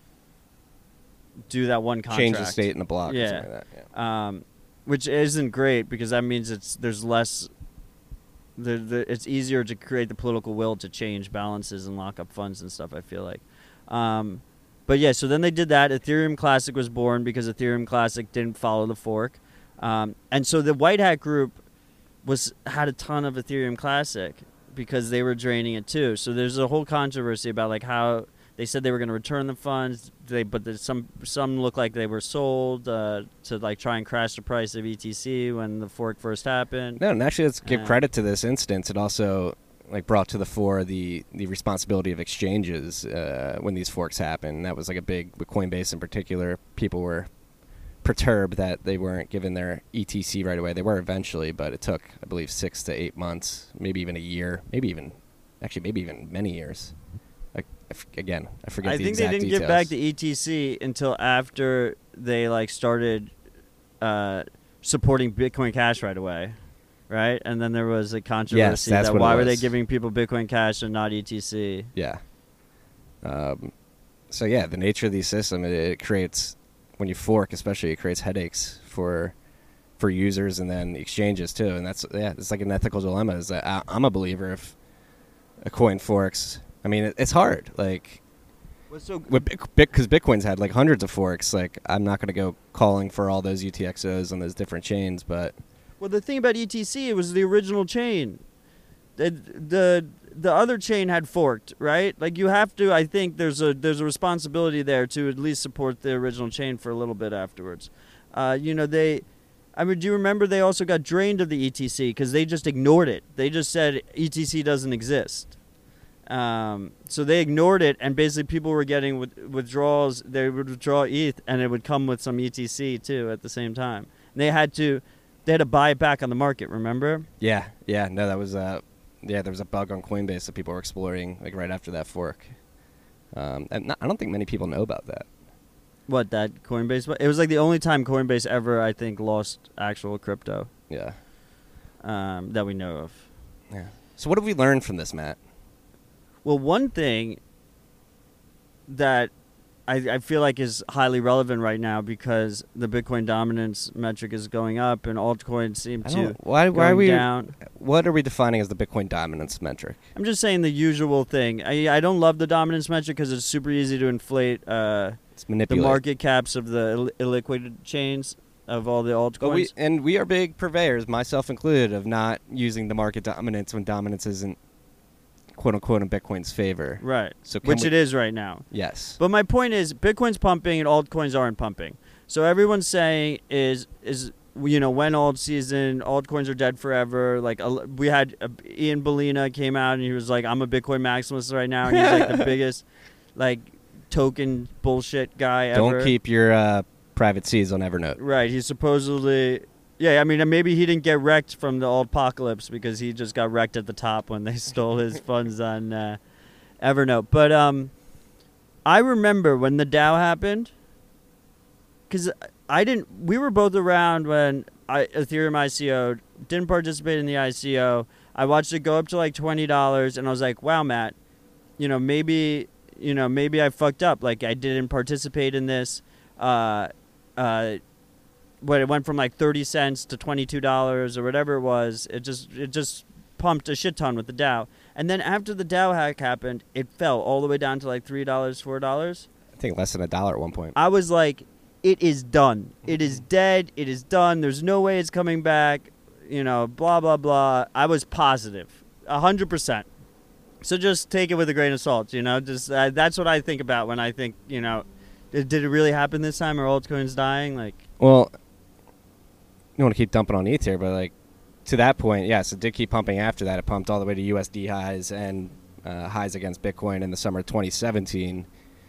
do that one contract. Change the state in the block. Yeah. Or something like that. Yeah. Um, which isn't great because that means it's there's less. The, the, it's easier to create the political will to change balances and lock up funds and stuff, I feel like. Um, but yeah, so then they did that. Ethereum Classic was born because Ethereum Classic didn't follow the fork. Um, and so the White Hat Group was had a ton of Ethereum Classic because they were draining it too. So there's a whole controversy about like how they said they were going to return the funds, they but there's some some look like they were sold uh, to like try and crash the price of E T C when the fork first happened. No, and actually, let's give Uh, credit to this instance. It also like brought to the fore the the responsibility of exchanges uh, when these forks happen. That was like a big with Coinbase in particular. People were perturbed that they weren't given their E T C right away. They were eventually, but it took, I believe, six to eight months, maybe even a year, maybe even actually maybe even many years. Like again, I forget I the think they exact didn't details. get back the E T C until after they like started uh, supporting Bitcoin Cash right away, right? And then there was a controversy that's that what it why were they was. giving people Bitcoin Cash and not E T C? Yeah. Um, so yeah, the nature of the system, it, it creates, when you fork especially, it creates headaches for for users and then exchanges too. And that's, yeah, it's like an ethical dilemma. Is that I, I'm a believer if a coin forks, I mean, it, it's hard. Like, What's so because Bitcoin's had like hundreds of forks. Like, I'm not going to go calling for all those U T X Os on those different chains, but Well, the thing about E T C, it was the original chain. The, the the other chain had forked, right? Like you have to. I think there's a there's a responsibility there to at least support the original chain for a little bit afterwards. Uh, you know, they. I mean, do you remember they also got drained of the E T C because they just ignored it. They just said E T C doesn't exist. Um, so they ignored it, and basically people were getting with, withdrawals. They would withdraw E T H, and it would come with some E T C too at the same time. And they had to. They had to buy it back on the market. Remember? yeah, yeah, no, that was uh, yeah, there was a bug on Coinbase that people were exploring like right after that fork. Um, and not, I don't think many people know about that. What, that Coinbase? It was like the only time Coinbase ever, I think, lost actual crypto Yeah. um, that we know of. Yeah. So what have we learned from this, Matt? Well, one thing that I, I feel like is highly relevant right now because the Bitcoin dominance metric is going up and altcoins seem I to don't, why? Why are going we? down. What are we defining as the Bitcoin dominance metric? I'm just saying the usual thing. I I don't love the dominance metric because it's super easy to inflate uh, It's the manipulate. market caps of the Ill- illiquid chains of all the altcoins. But we and we are big purveyors, myself included, of not using the market dominance when dominance isn't quote unquote in Bitcoin's favor. Right. So can Which we- it is right now. Yes. But my point is, Bitcoin's pumping and altcoins aren't pumping. So everyone's saying is is you know when alt season, altcoins are dead forever. Like uh, we had uh, Ian Bellina came out and he was like, "I'm a Bitcoin maximalist right now," and he's like the biggest like token bullshit guy ever. Don't keep your uh, private seeds on Evernote. Right. He's supposedly. Yeah, I mean, maybe he didn't get wrecked from the apocalypse because he just got wrecked at the top when they stole his funds on uh, Evernote. But um, I remember when the DAO happened, because I didn't. We were both around when I, Ethereum I C O'd. Didn't participate in the I C O. I watched it go up to like twenty dollars, and I was like, "Wow, Matt, you know, maybe, you know, maybe I fucked up. Like I didn't participate in this." Uh, uh, But it went from like thirty cents to twenty-two dollars or whatever it was. It just it just pumped a shit ton with the DAO. And then after the DAO hack happened, it fell all the way down to like three dollars, four dollars. I think less than a dollar at one point. I was like, it is done. It is dead. It is done. There's no way it's coming back. You know, blah, blah, blah. I was positive. one hundred percent. So just take it with a grain of salt, you know. Just uh, that's what I think about when I think, you know, did, did it really happen this time? Are altcoins dying? Like, Well, you don't want to keep dumping on E T H here, but like to that point, yes, it did keep pumping after that. It pumped all the way to U S D highs and uh, highs against Bitcoin in the summer of twenty seventeen.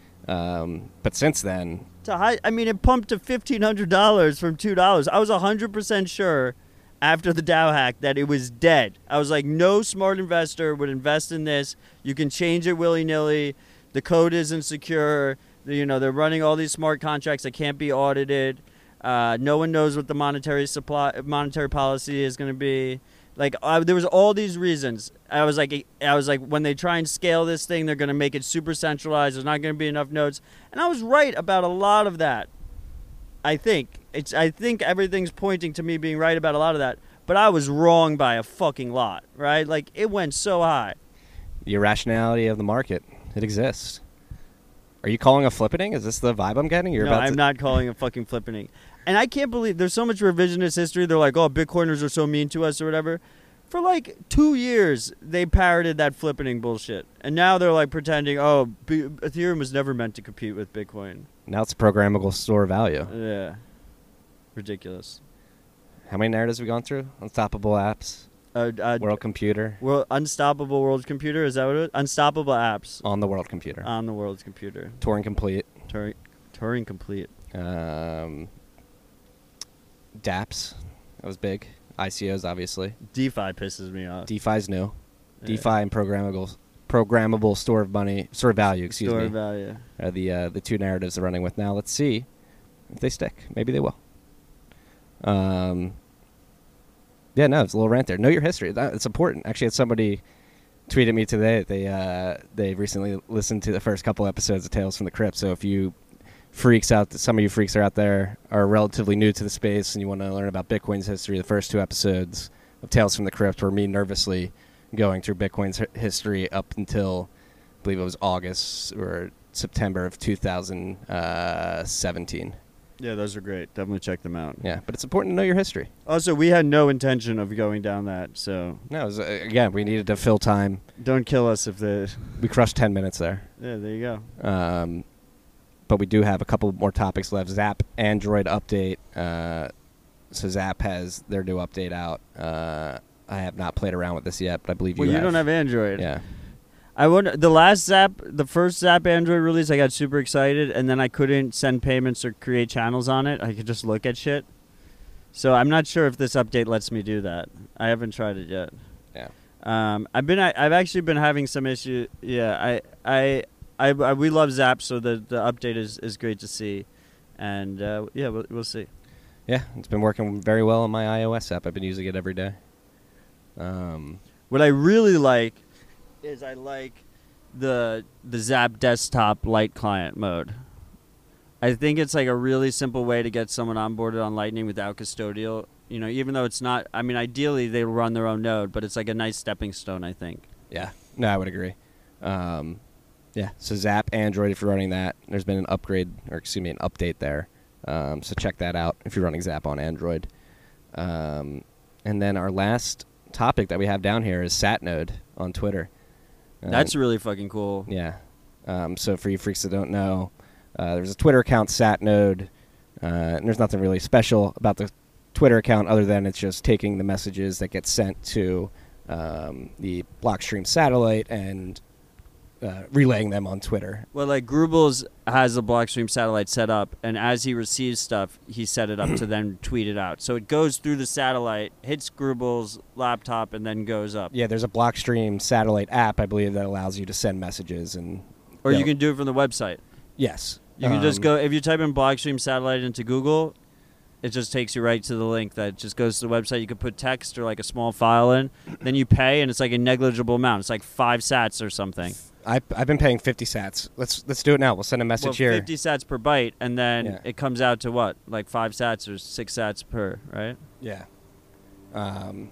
Um, but since then, to high, I mean, it pumped to fifteen hundred dollars from two dollars. I was one hundred percent sure after the Dow hack that it was dead. I was like, no smart investor would invest in this. You can change it willy-nilly. The code isn't secure. You know, they're running all these smart contracts that can't be audited. Uh, no one knows what the monetary supply, monetary policy is going to be. Like, uh, there was all these reasons. I was like, I was like, when they try and scale this thing, they're going to make it super centralized. There's not going to be enough nodes. And I was right about a lot of that. I think it's. I think everything's pointing to me being right about a lot of that. But I was wrong by a fucking lot, right? Like, it went so high. The irrationality of the market. It exists. Are you calling a flippening? Is this the vibe I'm getting? You're no, about I'm to... not calling a fucking flippening. And I can't believe there's so much revisionist history. They're like, oh, Bitcoiners are so mean to us or whatever. For like two years, they parroted that flippening bullshit. And now they're like pretending, oh, B- Ethereum was never meant to compete with Bitcoin. Now it's a programmable store of value. Yeah. Ridiculous. How many narratives have we gone through? Unstoppable apps, Uh, uh, world computer, world, unstoppable world computer, is that what it is? Unstoppable apps on the world computer, on the world's computer. Turing complete, Turing, Turing complete. um, dApps, that was big. I C Os, obviously. DeFi pisses me off. DeFi's new. Yeah. DeFi and programmable programmable store of money, store of value, excuse Store me. value. Are the uh, the two narratives they're running with now. Let's see if they stick. Maybe they will. Um. Yeah, no, it's a little rant there. Know your history. That, it's important. Actually, had somebody tweeted me today that they uh, they recently listened to the first couple episodes of Tales from the Crypt. So if you freaks out, some of you freaks are out there, are relatively new to the space and you want to learn about Bitcoin's history, the first two episodes of Tales from the Crypt were me nervously going through Bitcoin's hi- history up until, I believe it was August or September of two thousand seventeen. Yeah, those are great. Definitely check them out. Yeah, but it's important to know your history. Also, we had no intention of going down that, so No, it was, uh, again, we needed to fill time. don't kill us if the. We crushed ten minutes there. Yeah, there you go. Um, but we do have a couple more topics left. Zap Android update. Uh, so Zap has their new update out. Uh, I have not played around with this yet, but I believe you Well, you have. don't have Android. Yeah. I wonder, the last Zap, the first Zap Android release, I got super excited, and then I couldn't send payments or create channels on it. I could just look at shit. So I'm not sure if this update lets me do that. I haven't tried it yet. Yeah. Um, I've been, I, I've actually been having some issue. Yeah, I, I, I, I we love Zap, so the the update is, is great to see, and uh, yeah, we'll, we'll see. Yeah, it's been working very well on my iOS app. I've been using it every day. Um, What I really like is I like the the Zap desktop light client mode. I think it's like a really simple way to get someone onboarded on Lightning without custodial. You know, even though it's not. I mean, ideally they run their own node, but it's like a nice stepping stone, I think. yeah, no, I would agree. Um, yeah, so Zap Android, if you're running that, there's been an upgrade, or excuse me, an update there. Um, so check that out if you're running Zap on Android. Um, and then our last topic that we have down here is SatNode on Twitter. Uh, That's really fucking cool. Yeah. Um, so for you freaks that don't know, uh, there's a Twitter account, SatNode, uh, and there's nothing really special about the Twitter account other than it's just taking the messages that get sent to um, the Blockstream satellite and uh, relaying them on Twitter. Well, like Grubels has the Blockstream satellite set up, and as he receives stuff, he set it up to then tweet it out. So it goes through the satellite, hits Grubels' laptop, and then goes up. Yeah, there's a Blockstream satellite app, I believe, that allows you to send messages. and Or yeah, you can do it from the website. Yes. You can just Um, go, if you type in Blockstream satellite into Google, it just takes you right to the link that just goes to the website. You can put text or like a small file in, then you pay, and it's like a negligible amount. It's like five sats or something. I, I've been paying fifty sats. Let's let's do it now. We'll send a message Well, here. fifty sats per byte, and then Yeah. it comes out to what? Like five sats or six sats per, right? Yeah. Um,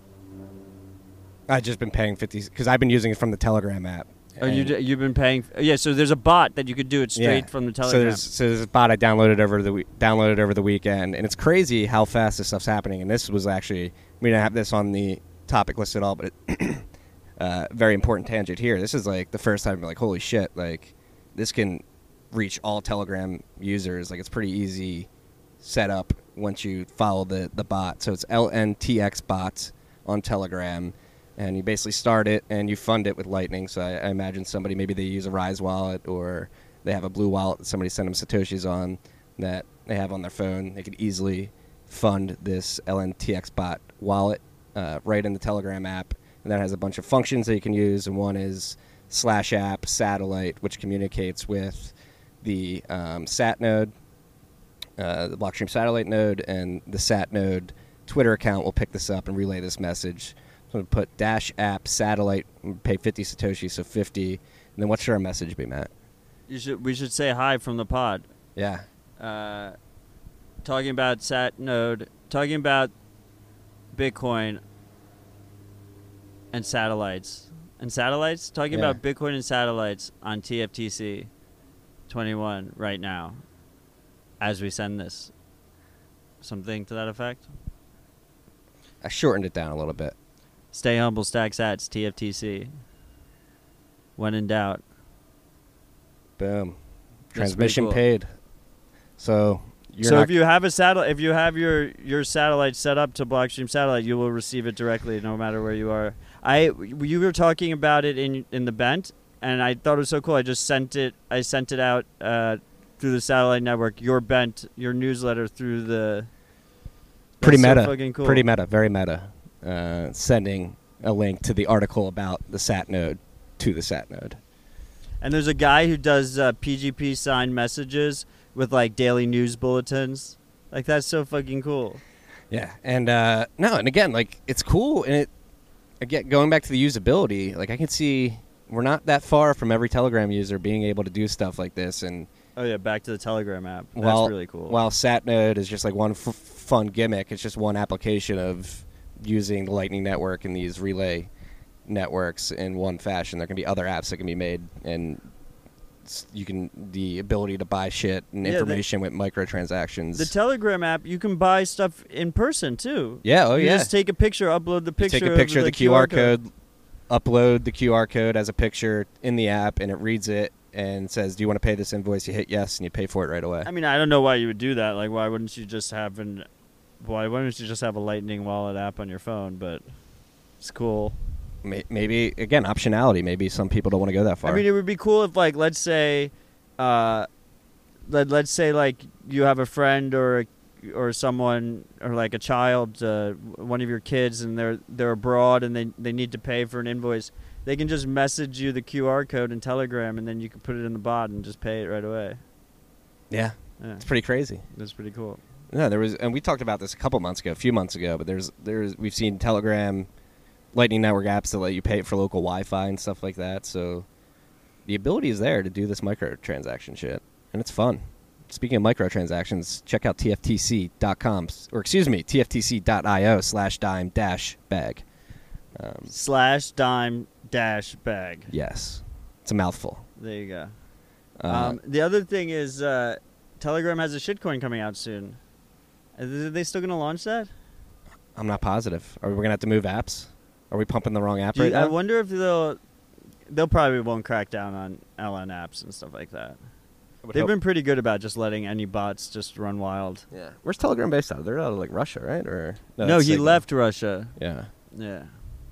I've just been paying fifty because I've been using it from the Telegram app. Oh, you And- d- you've been paying? Yeah, so there's a bot that you could do it straight Yeah. from the So Telegram. there's so there's a bot I downloaded over the we- downloaded over the weekend, and it's crazy how fast this stuff's happening. And this was actually we didn't have this on the topic list at all, but it, uh, very important tangent here. This is like the first time I'm like, holy shit! Like this can reach all Telegram users. Like it's pretty easy setup once you follow the the bot. So it's L N T X bot on Telegram. And you basically start it and you fund it with Lightning. So I, I imagine somebody, maybe they use a Rise wallet or they have a Blue wallet that somebody sent them Satoshis on that they have on their phone. They could easily fund this L N T X bot wallet uh, right in the Telegram app, and that has a bunch of functions that you can use. And one is slash app satellite, which communicates with the um, sat node, uh, the Blockstream satellite node, and the sat node Twitter account will pick this up and relay this message. So I'm going to put dash app satellite, pay fifty Satoshi, so fifty. And then what should our message be, Matt? You should. We should say hi from the pod. Yeah. Uh, talking about sat node, talking about Bitcoin and satellites. And satellites? Talking Yeah. about Bitcoin and satellites on T F T C twenty-one right now as we send this. Something to that effect? I shortened it down a little bit. Stay humble, stack sats, T F T C. When in doubt. Boom. That's Transmission pretty cool. paid. So you're so not if you have a satellite, if you have your, your satellite set up to Blockstream satellite, you will receive it directly, no matter where you are. I you were talking about it in in the Bent, and I thought it was so cool. I just sent it. I sent it out uh, through the satellite network. Your Bent, your newsletter through the. pretty That's so meta. fucking cool. Pretty meta. Very meta. Uh, sending a link to the article about the sat node to the sat node. And there's a guy who does uh, P G P signed messages with like daily news bulletins. Like that's so fucking cool. Yeah, and uh, no, and again, like it's cool, and it again going back to the usability. Like I can see we're not that far from every Telegram user being able to do stuff like this, and Oh yeah, back to the Telegram app. That's while, really cool. While SatNode is just like one f- fun gimmick, it's just one application of using the Lightning Network and these relay networks in one fashion. There can be other apps that can be made, and s- you can the ability to buy shit and Yeah, the- information with microtransactions. The Telegram app, you can buy stuff in person too. yeah, oh you yeah. just take a picture, upload the You picture. take a picture of the, the Q R code, upload the Q R code as a picture in the app, and it reads it and says, "Do you want to pay this invoice?" You hit yes, and you pay for it right away. I mean, I don't know why you would do that. Like, why wouldn't you just have an? Why wouldn't you just have a Lightning Wallet app on your phone? But it's cool. May- Maybe again, optionality. Maybe some people don't want to go that far. I mean, it would be cool if, like, let's say, uh, let let's say like you have a friend or a, or someone or like a child, uh, one of your kids, and they're they're abroad and they they need to pay for an invoice. They can just message you the Q R code in Telegram, and then you can put it in the bot and just pay it right away. yeah, Yeah, it's pretty crazy. that's pretty cool. No, there was, and we talked about this a couple months ago, a few months ago. But there's, there's, we've seen Telegram, Lightning Network apps that let you pay for local Wi-Fi and stuff like that. So the ability is there to do this microtransaction shit, and it's fun. Speaking of microtransactions, check out T F T C dot com, or excuse me, T F T C dot I O slash dime dash bag. Um, Slash dime dash bag. yes, it's a mouthful. There you go. Uh, Um, the other thing is, uh, Telegram has a shitcoin coming out soon. Are they still going to launch that? I'm not positive. Are we gonna have to move apps? Are we pumping the wrong app Do right you, I now? wonder if they'll. They'll probably won't crack down on L N apps and stuff like that. I would They've hope- been pretty good about just letting any bots just run wild. Yeah. Where's Telegram based out of? They're out of like Russia, right? Or No, that's he Signal. left Russia. Yeah. Yeah.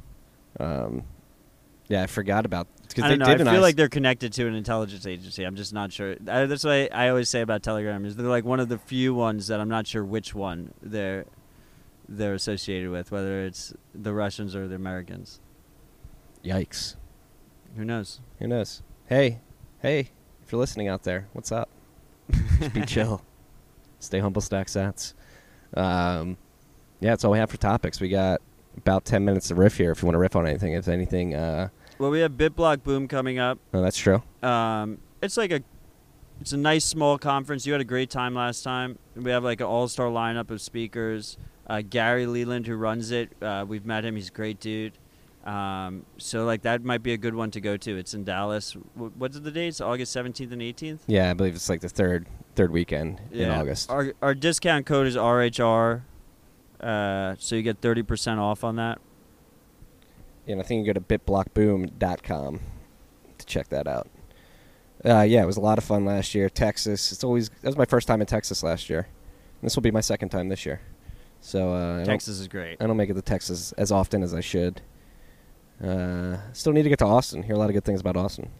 Um, yeah, I forgot about because I they don't know. I did feel an like I- they're connected to an intelligence agency. I'm just not sure. I, that's what I, I always say about Telegram is they're like one of the few ones that I'm not sure which one they're they're associated with, whether it's the Russians or the Americans. Yikes. Who knows? Who knows? Hey, hey, if you're listening out there, what's up? Just be chill. Stay humble, stack sats. Um, yeah, that's all we have for topics. We got about ten minutes to riff here if you want to riff on anything. If anything, uh, Well, we have BitBlock Boom coming up. no, that's true. Um, it's like a, it's a nice small conference. You had a great time last time. We have like an all-star lineup of speakers. Uh, Gary Leland, who runs it, uh, we've met him. He's a great dude. Um, so like that might be a good one to go to. It's in Dallas. W- what's the dates? August seventeenth and eighteenth. Yeah, I believe it's like the third third weekend in August. Our our discount code is R H R, uh, so you get thirty percent off on that. And I think you go to bit block boom dot com to check that out. Uh, yeah, it was a lot of fun last year. Texas. It's always that was my first time in Texas last year. This will be my second time this year. So uh, I don't- Texas is great. I don't make it to Texas as often as I should. Uh, still need to get to Austin. Hear a lot of good things about Austin.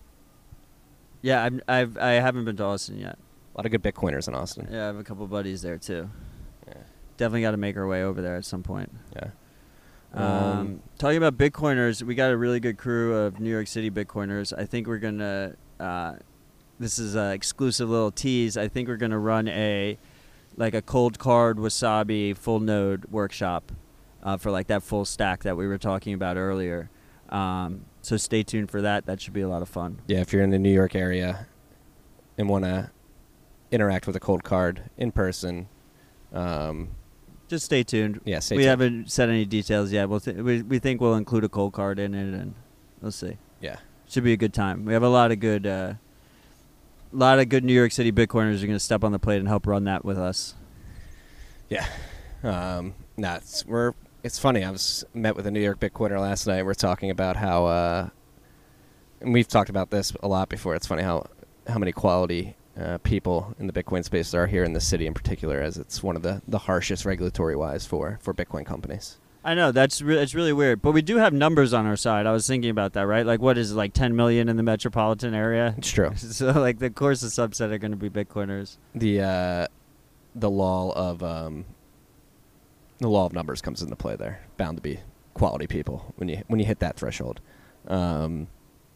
Yeah, I've, I've I haven't been to Austin yet. A lot of good Bitcoiners in Austin. Yeah, I have a couple buddies there too. Yeah. definitely got to make our way over there at some point. Yeah. Um, Um, talking about Bitcoiners, we got a really good crew of New York City Bitcoiners. I think we're gonna. Uh, this is an exclusive little tease. I think we're gonna run a, like a cold card wasabi full node workshop, uh, for like that full stack that we were talking about earlier. Um, so stay tuned for that. That should be a lot of fun. Yeah, if you're in the New York area and want to interact with a cold card in person, um, Just stay tuned. yeah, stay we tuned. haven't said any details yet. We'll th- we we think we'll include a cold card in it, and we'll see. Yeah. Should be a good time. We have a lot of good, uh, lot of good New York City Bitcoiners are going to step on the plate and help run that with us. Yeah. Um, nah, it's, we're, it's funny. I was met with a New York Bitcoiner last night. We're talking about how, uh, and we've talked about this a lot before. It's funny how, how many quality uh, people in the Bitcoin space there are here in the city in particular, as it's one of the, the harshest regulatory-wise for, for Bitcoin companies. I know that's re- it's really weird, but we do have numbers on our side. I was thinking about that, right? Like, what is it, like ten million in the metropolitan area? It's true. So, like, the course of subset are going to be Bitcoiners. The uh, the law of um, the law of numbers comes into play there. Bound to be quality people when you when you hit that threshold. Um,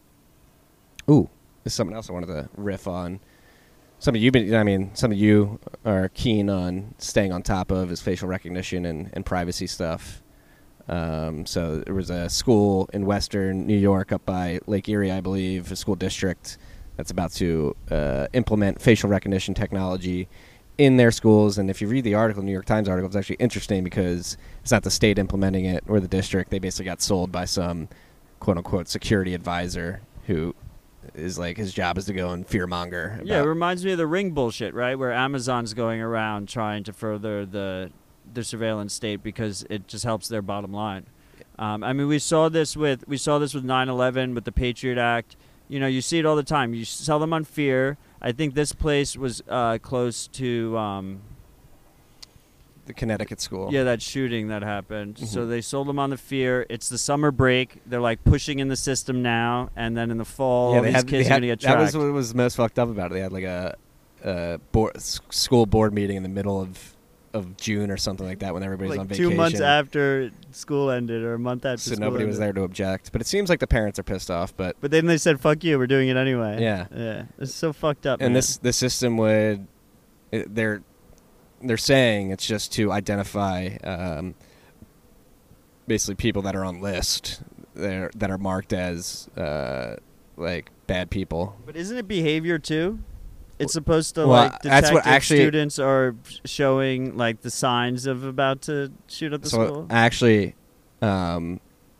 ooh, there's something else I wanted to riff on. Some of you been, I mean, some of you are keen on staying on top of is facial recognition and, and privacy stuff. Um, so there was a school in Western New York up by Lake Erie, I believe, a school district that's about to uh, implement facial recognition technology in their schools. And if you read the article, New York Times article, it's actually interesting because it's not the state implementing it or the district. They basically got sold by some quote-unquote security advisor who is like his job is to go and fearmonger. Yeah, it about- reminds me of the Ring bullshit, right? Where Amazon's going around trying to further the the surveillance state because it just helps their bottom line. Um, I mean, we saw this with we saw this with nine eleven, with the Patriot Act. You know, you see it all the time. You sell them on fear. I think this place was uh, close to um, the Connecticut school. yeah, that shooting that happened. So Mhm. they sold them on the fear. It's the summer break. They're like pushing in the system now, and then in the fall, Yeah, all they these had, kids they are had- gonna get that was tracked. what was most fucked up about it. They had like a, a board, s- school board meeting in the middle of, of June or something like that when everybody's Like on vacation. two months after school ended, or a month after so school nobody was ended. there to object. But it seems like the parents are pissed off. But But then they said, "Fuck you, we're doing it anyway." Yeah. yeah, it's so fucked up. and man. this the system would it, they're they're saying it's just to identify um, basically people that are on list that are, that are marked as uh, like bad people. But isn't it behavior too? It's supposed to Well, like detect that's what if actually- students are showing like the signs of about to shoot up the So school. actually, um,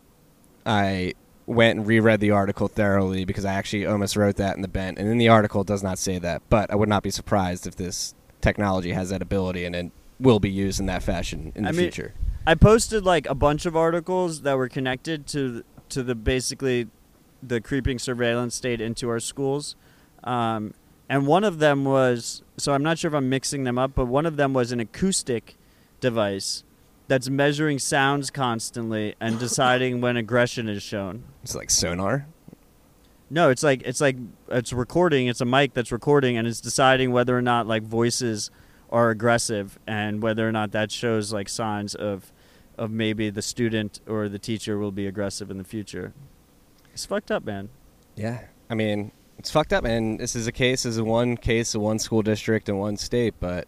I went and reread the article thoroughly because I actually almost wrote that in the bent, and in the article it does not say that. But I would not be surprised if this technology has that ability and it will be used in that fashion in the I mean, future. I posted like a bunch of articles that were connected to to the basically the creeping surveillance state into our schools. Um, and one of them was, so I'm not sure if I'm mixing them up, but one of them was an acoustic device that's measuring sounds constantly and deciding when aggression is shown. It's like sonar. No, it's like it's like it's recording. It's a mic that's recording, and it's deciding whether or not like voices are aggressive, and whether or not that shows like signs of of maybe the student or the teacher will be aggressive in the future. It's fucked up, man. Yeah, I mean it's fucked up, and this is a case, this is one case of one school district in one state, but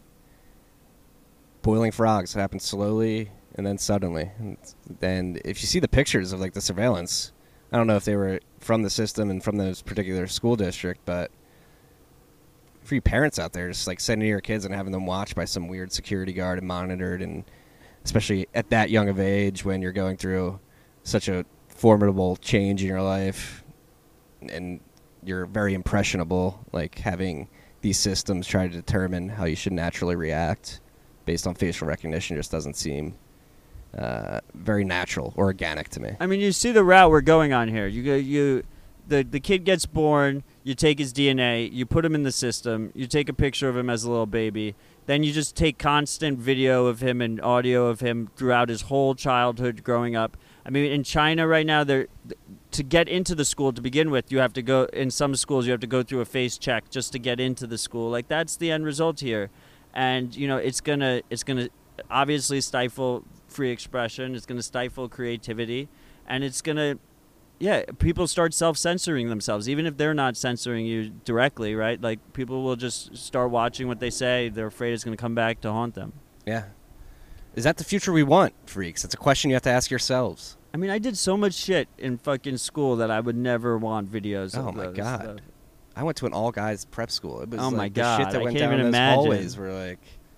boiling frogs happen slowly and then suddenly. And, and if you see the pictures of like the surveillance, I don't know if they were from the system and from this particular school district, but for you parents out there, just like sending your kids and having them watched by some weird security guard and monitored, and especially at that young of age when you're going through such a formidable change in your life and you're very impressionable, like having these systems try to determine how you should naturally react based on facial recognition just doesn't seem uh, very natural or organic to me. I mean, you see the route we're going on here. You go, you, the the kid gets born. You take his D N A. You put him in the system. You take a picture of him as a little baby. Then you just take constant video of him and audio of him throughout his whole childhood growing up. I mean, in China right now, they're to get into the school to begin with, you have to go, in some schools, you have to go through a face check just to get into the school. Like, that's the end result here. And, you know, it's gonna, it's gonna obviously stifle free expression. It's going to stifle creativity, and it's going to, yeah, people start self-censoring themselves, even if they're not censoring you directly, right? Like, people will just start watching what they say. They're afraid it's going to come back to haunt them. Yeah. Is that the future we want, freaks? It's a question you have to ask yourselves. I mean, I did so much shit in fucking school that I would never want videos of. Oh, my those God. stuff. I went to an all-guys prep school. It was Oh, like my the God. shit that I went can't down even those imagine. hallways were like,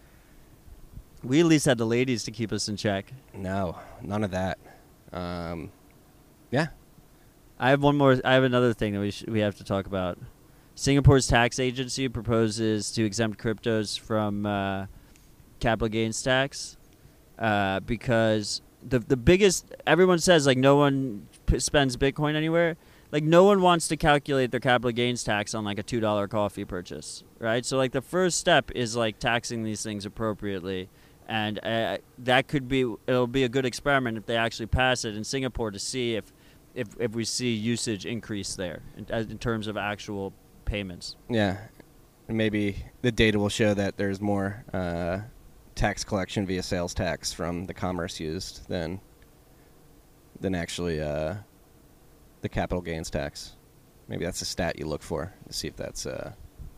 We at least had the ladies to keep us in check. no, none of that. Um, yeah. I have one more. I have another thing that we sh- we have to talk about. Singapore's tax agency proposes to exempt cryptos from uh, capital gains tax uh, because the the biggest everyone says like no one p- spends Bitcoin anywhere. Like no one wants to calculate their capital gains tax on like a two dollar coffee purchase, right? So like the first step is like taxing these things appropriately. And uh, that could be, it'll be a good experiment if they actually pass it in Singapore to see if, if, if we see usage increase there in, as- in terms of actual payments. Yeah. And maybe the data will show that there's more uh, tax collection via sales tax from the commerce used than than actually uh, the capital gains tax. Maybe that's a stat you look for to see if that's uh,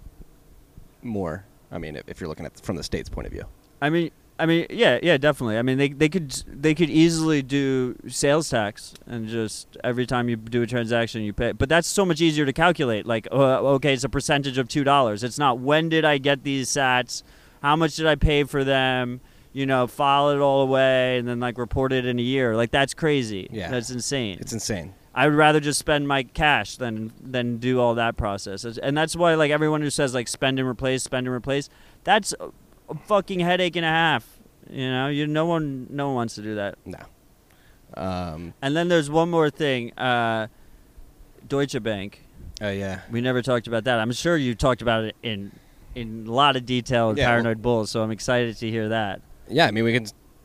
more. I mean, if, if you're looking at it from the state's point of view. I mean, I mean, yeah, yeah, definitely. I mean, they they could they could easily do sales tax and just every time you do a transaction you pay. But that's so much easier to calculate. Like, uh, okay, it's a percentage of two dollars. It's not when did I get these sats, how much did I pay for them, you know, file it all away and then like report it in a year. Like that's crazy. Yeah. That's insane. It's insane. I would rather just spend my cash than than do all that process. It's- And that's why like everyone who says like spend and replace, spend and replace, that's a, a fucking headache and a half. You know, you no one no one wants to do that. No. Um, And then there's one more thing. Uh, Deutsche Bank. oh, yeah. We never talked about that. I'm sure you talked about it in in a lot of detail in Yeah, well- Paranoid Bulls, so I'm excited to hear that. Yeah, I mean, we can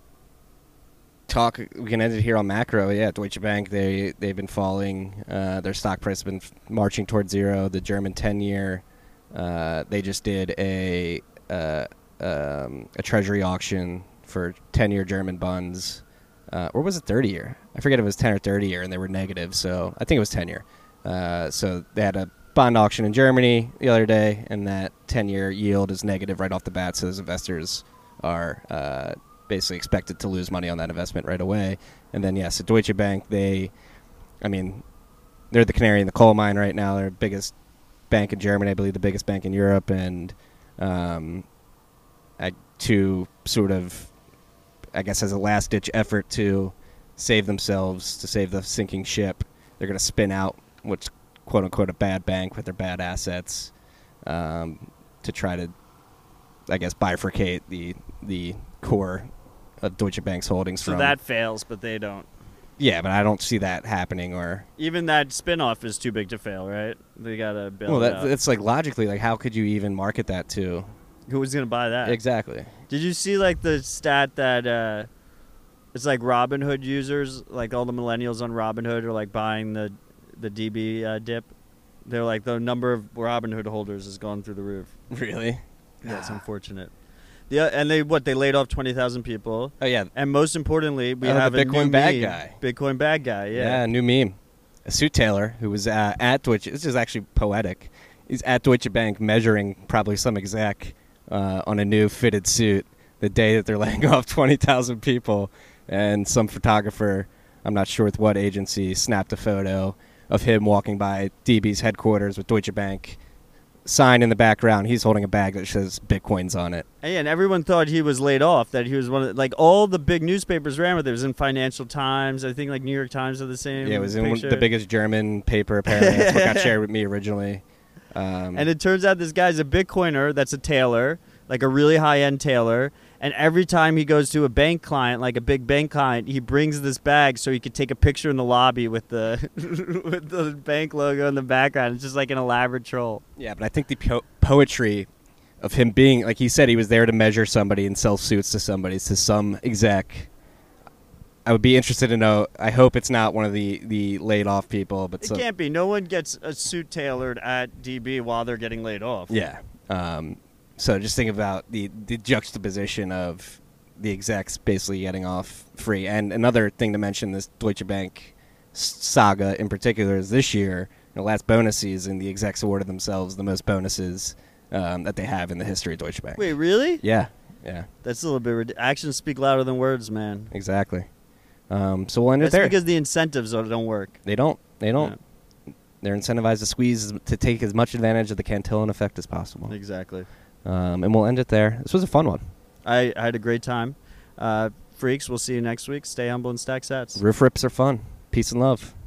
talk. We can end it here on macro. Yeah, Deutsche Bank. They they've been falling. Uh, their stock price has been f- marching towards zero. The German ten-year. Uh, they just did a uh, um, a treasury auction for ten-year German bonds, uh, or was it thirty-year? I forget if it was ten or thirty-year, and they were negative. So I think it was ten-year. Uh, so they had a bond auction in Germany the other day, and that ten-year yield is negative right off the bat. So those investors are uh, basically expected to lose money on that investment right away. And then, yes, at Deutsche Bank, they, I mean, they're the canary in the coal mine right now. They're the biggest bank in Germany, I believe the biggest bank in Europe, and um, I, to sort of, I guess, as a last-ditch effort to save themselves, to save the sinking ship, they're going to spin out what's quote-unquote a bad bank with their bad assets um, to try to, I guess, bifurcate the the core of Deutsche Bank's holdings So from. that fails, but they don't. Yeah, but I don't see that happening. Or Even that spinoff is too big to fail, right? They gotta build well, it that, out. it's like logically, like how could you even market that to? Who was gonna buy that? Exactly. Did you see like the stat that uh, it's like Robinhood users, like all the millennials on Robinhood are like buying the the D B uh, dip. They're like the number of Robinhood holders has gone through the roof. Really? That's unfortunate. The uh, and they what they laid off twenty thousand people. Oh yeah. And most importantly, we Oh, the have a Bitcoin new bad meme. guy. Bitcoin bad guy. Yeah, Yeah. new meme. A suit tailor who was uh, at Deutsche. This is actually poetic. He's at Deutsche Bank measuring probably some exec uh, on a new fitted suit the day that they're laying off twenty thousand people, and some photographer, I'm not sure with what agency, snapped a photo of him walking by D B's headquarters with Deutsche Bank sign in the background. He's holding a bag that says Bitcoins on it. And, yeah, and everyone thought he was laid off. That he was one of the, like all the big newspapers ran with it. It was in Financial Times. I think like New York Times are the same. Yeah, it was in one, picture. the biggest German paper, apparently. That's what got shared with me originally. Um, And it turns out this guy's a Bitcoiner that's a tailor, like a really high-end tailor. And every time he goes to a bank client, like a big bank client, he brings this bag so he could take a picture in the lobby with the with the bank logo in the background. It's just like an elaborate troll. Yeah, but I think the po- poetry of him being, like he said, he was there to measure somebody and sell suits to somebody, to some exec. I would be interested to know. I hope it's not one of the, the laid off people, but It some, can't be. No one gets a suit tailored at D B while they're getting laid off. yeah. Um, so just think about the, the juxtaposition of the execs basically getting off free. And another thing to mention, this Deutsche Bank s- saga in particular, is this year, in the last bonus season, the execs awarded themselves the most bonuses um, that they have in the history of Deutsche Bank. Wait, really? Yeah, yeah, That's a little bit. Rid- Actions speak louder than words, man. exactly. Um, so we'll end it That's there. because the incentives don't don't work. They don't. They don't. They're incentivized to squeeze, to take as much advantage of the Cantillon effect as possible. Exactly. Um, and we'll end it there. This was a fun one. I, I had a great time. Uh, freaks, we'll see you next week. Stay humble and stack sats. Roof rips are fun. Peace and love.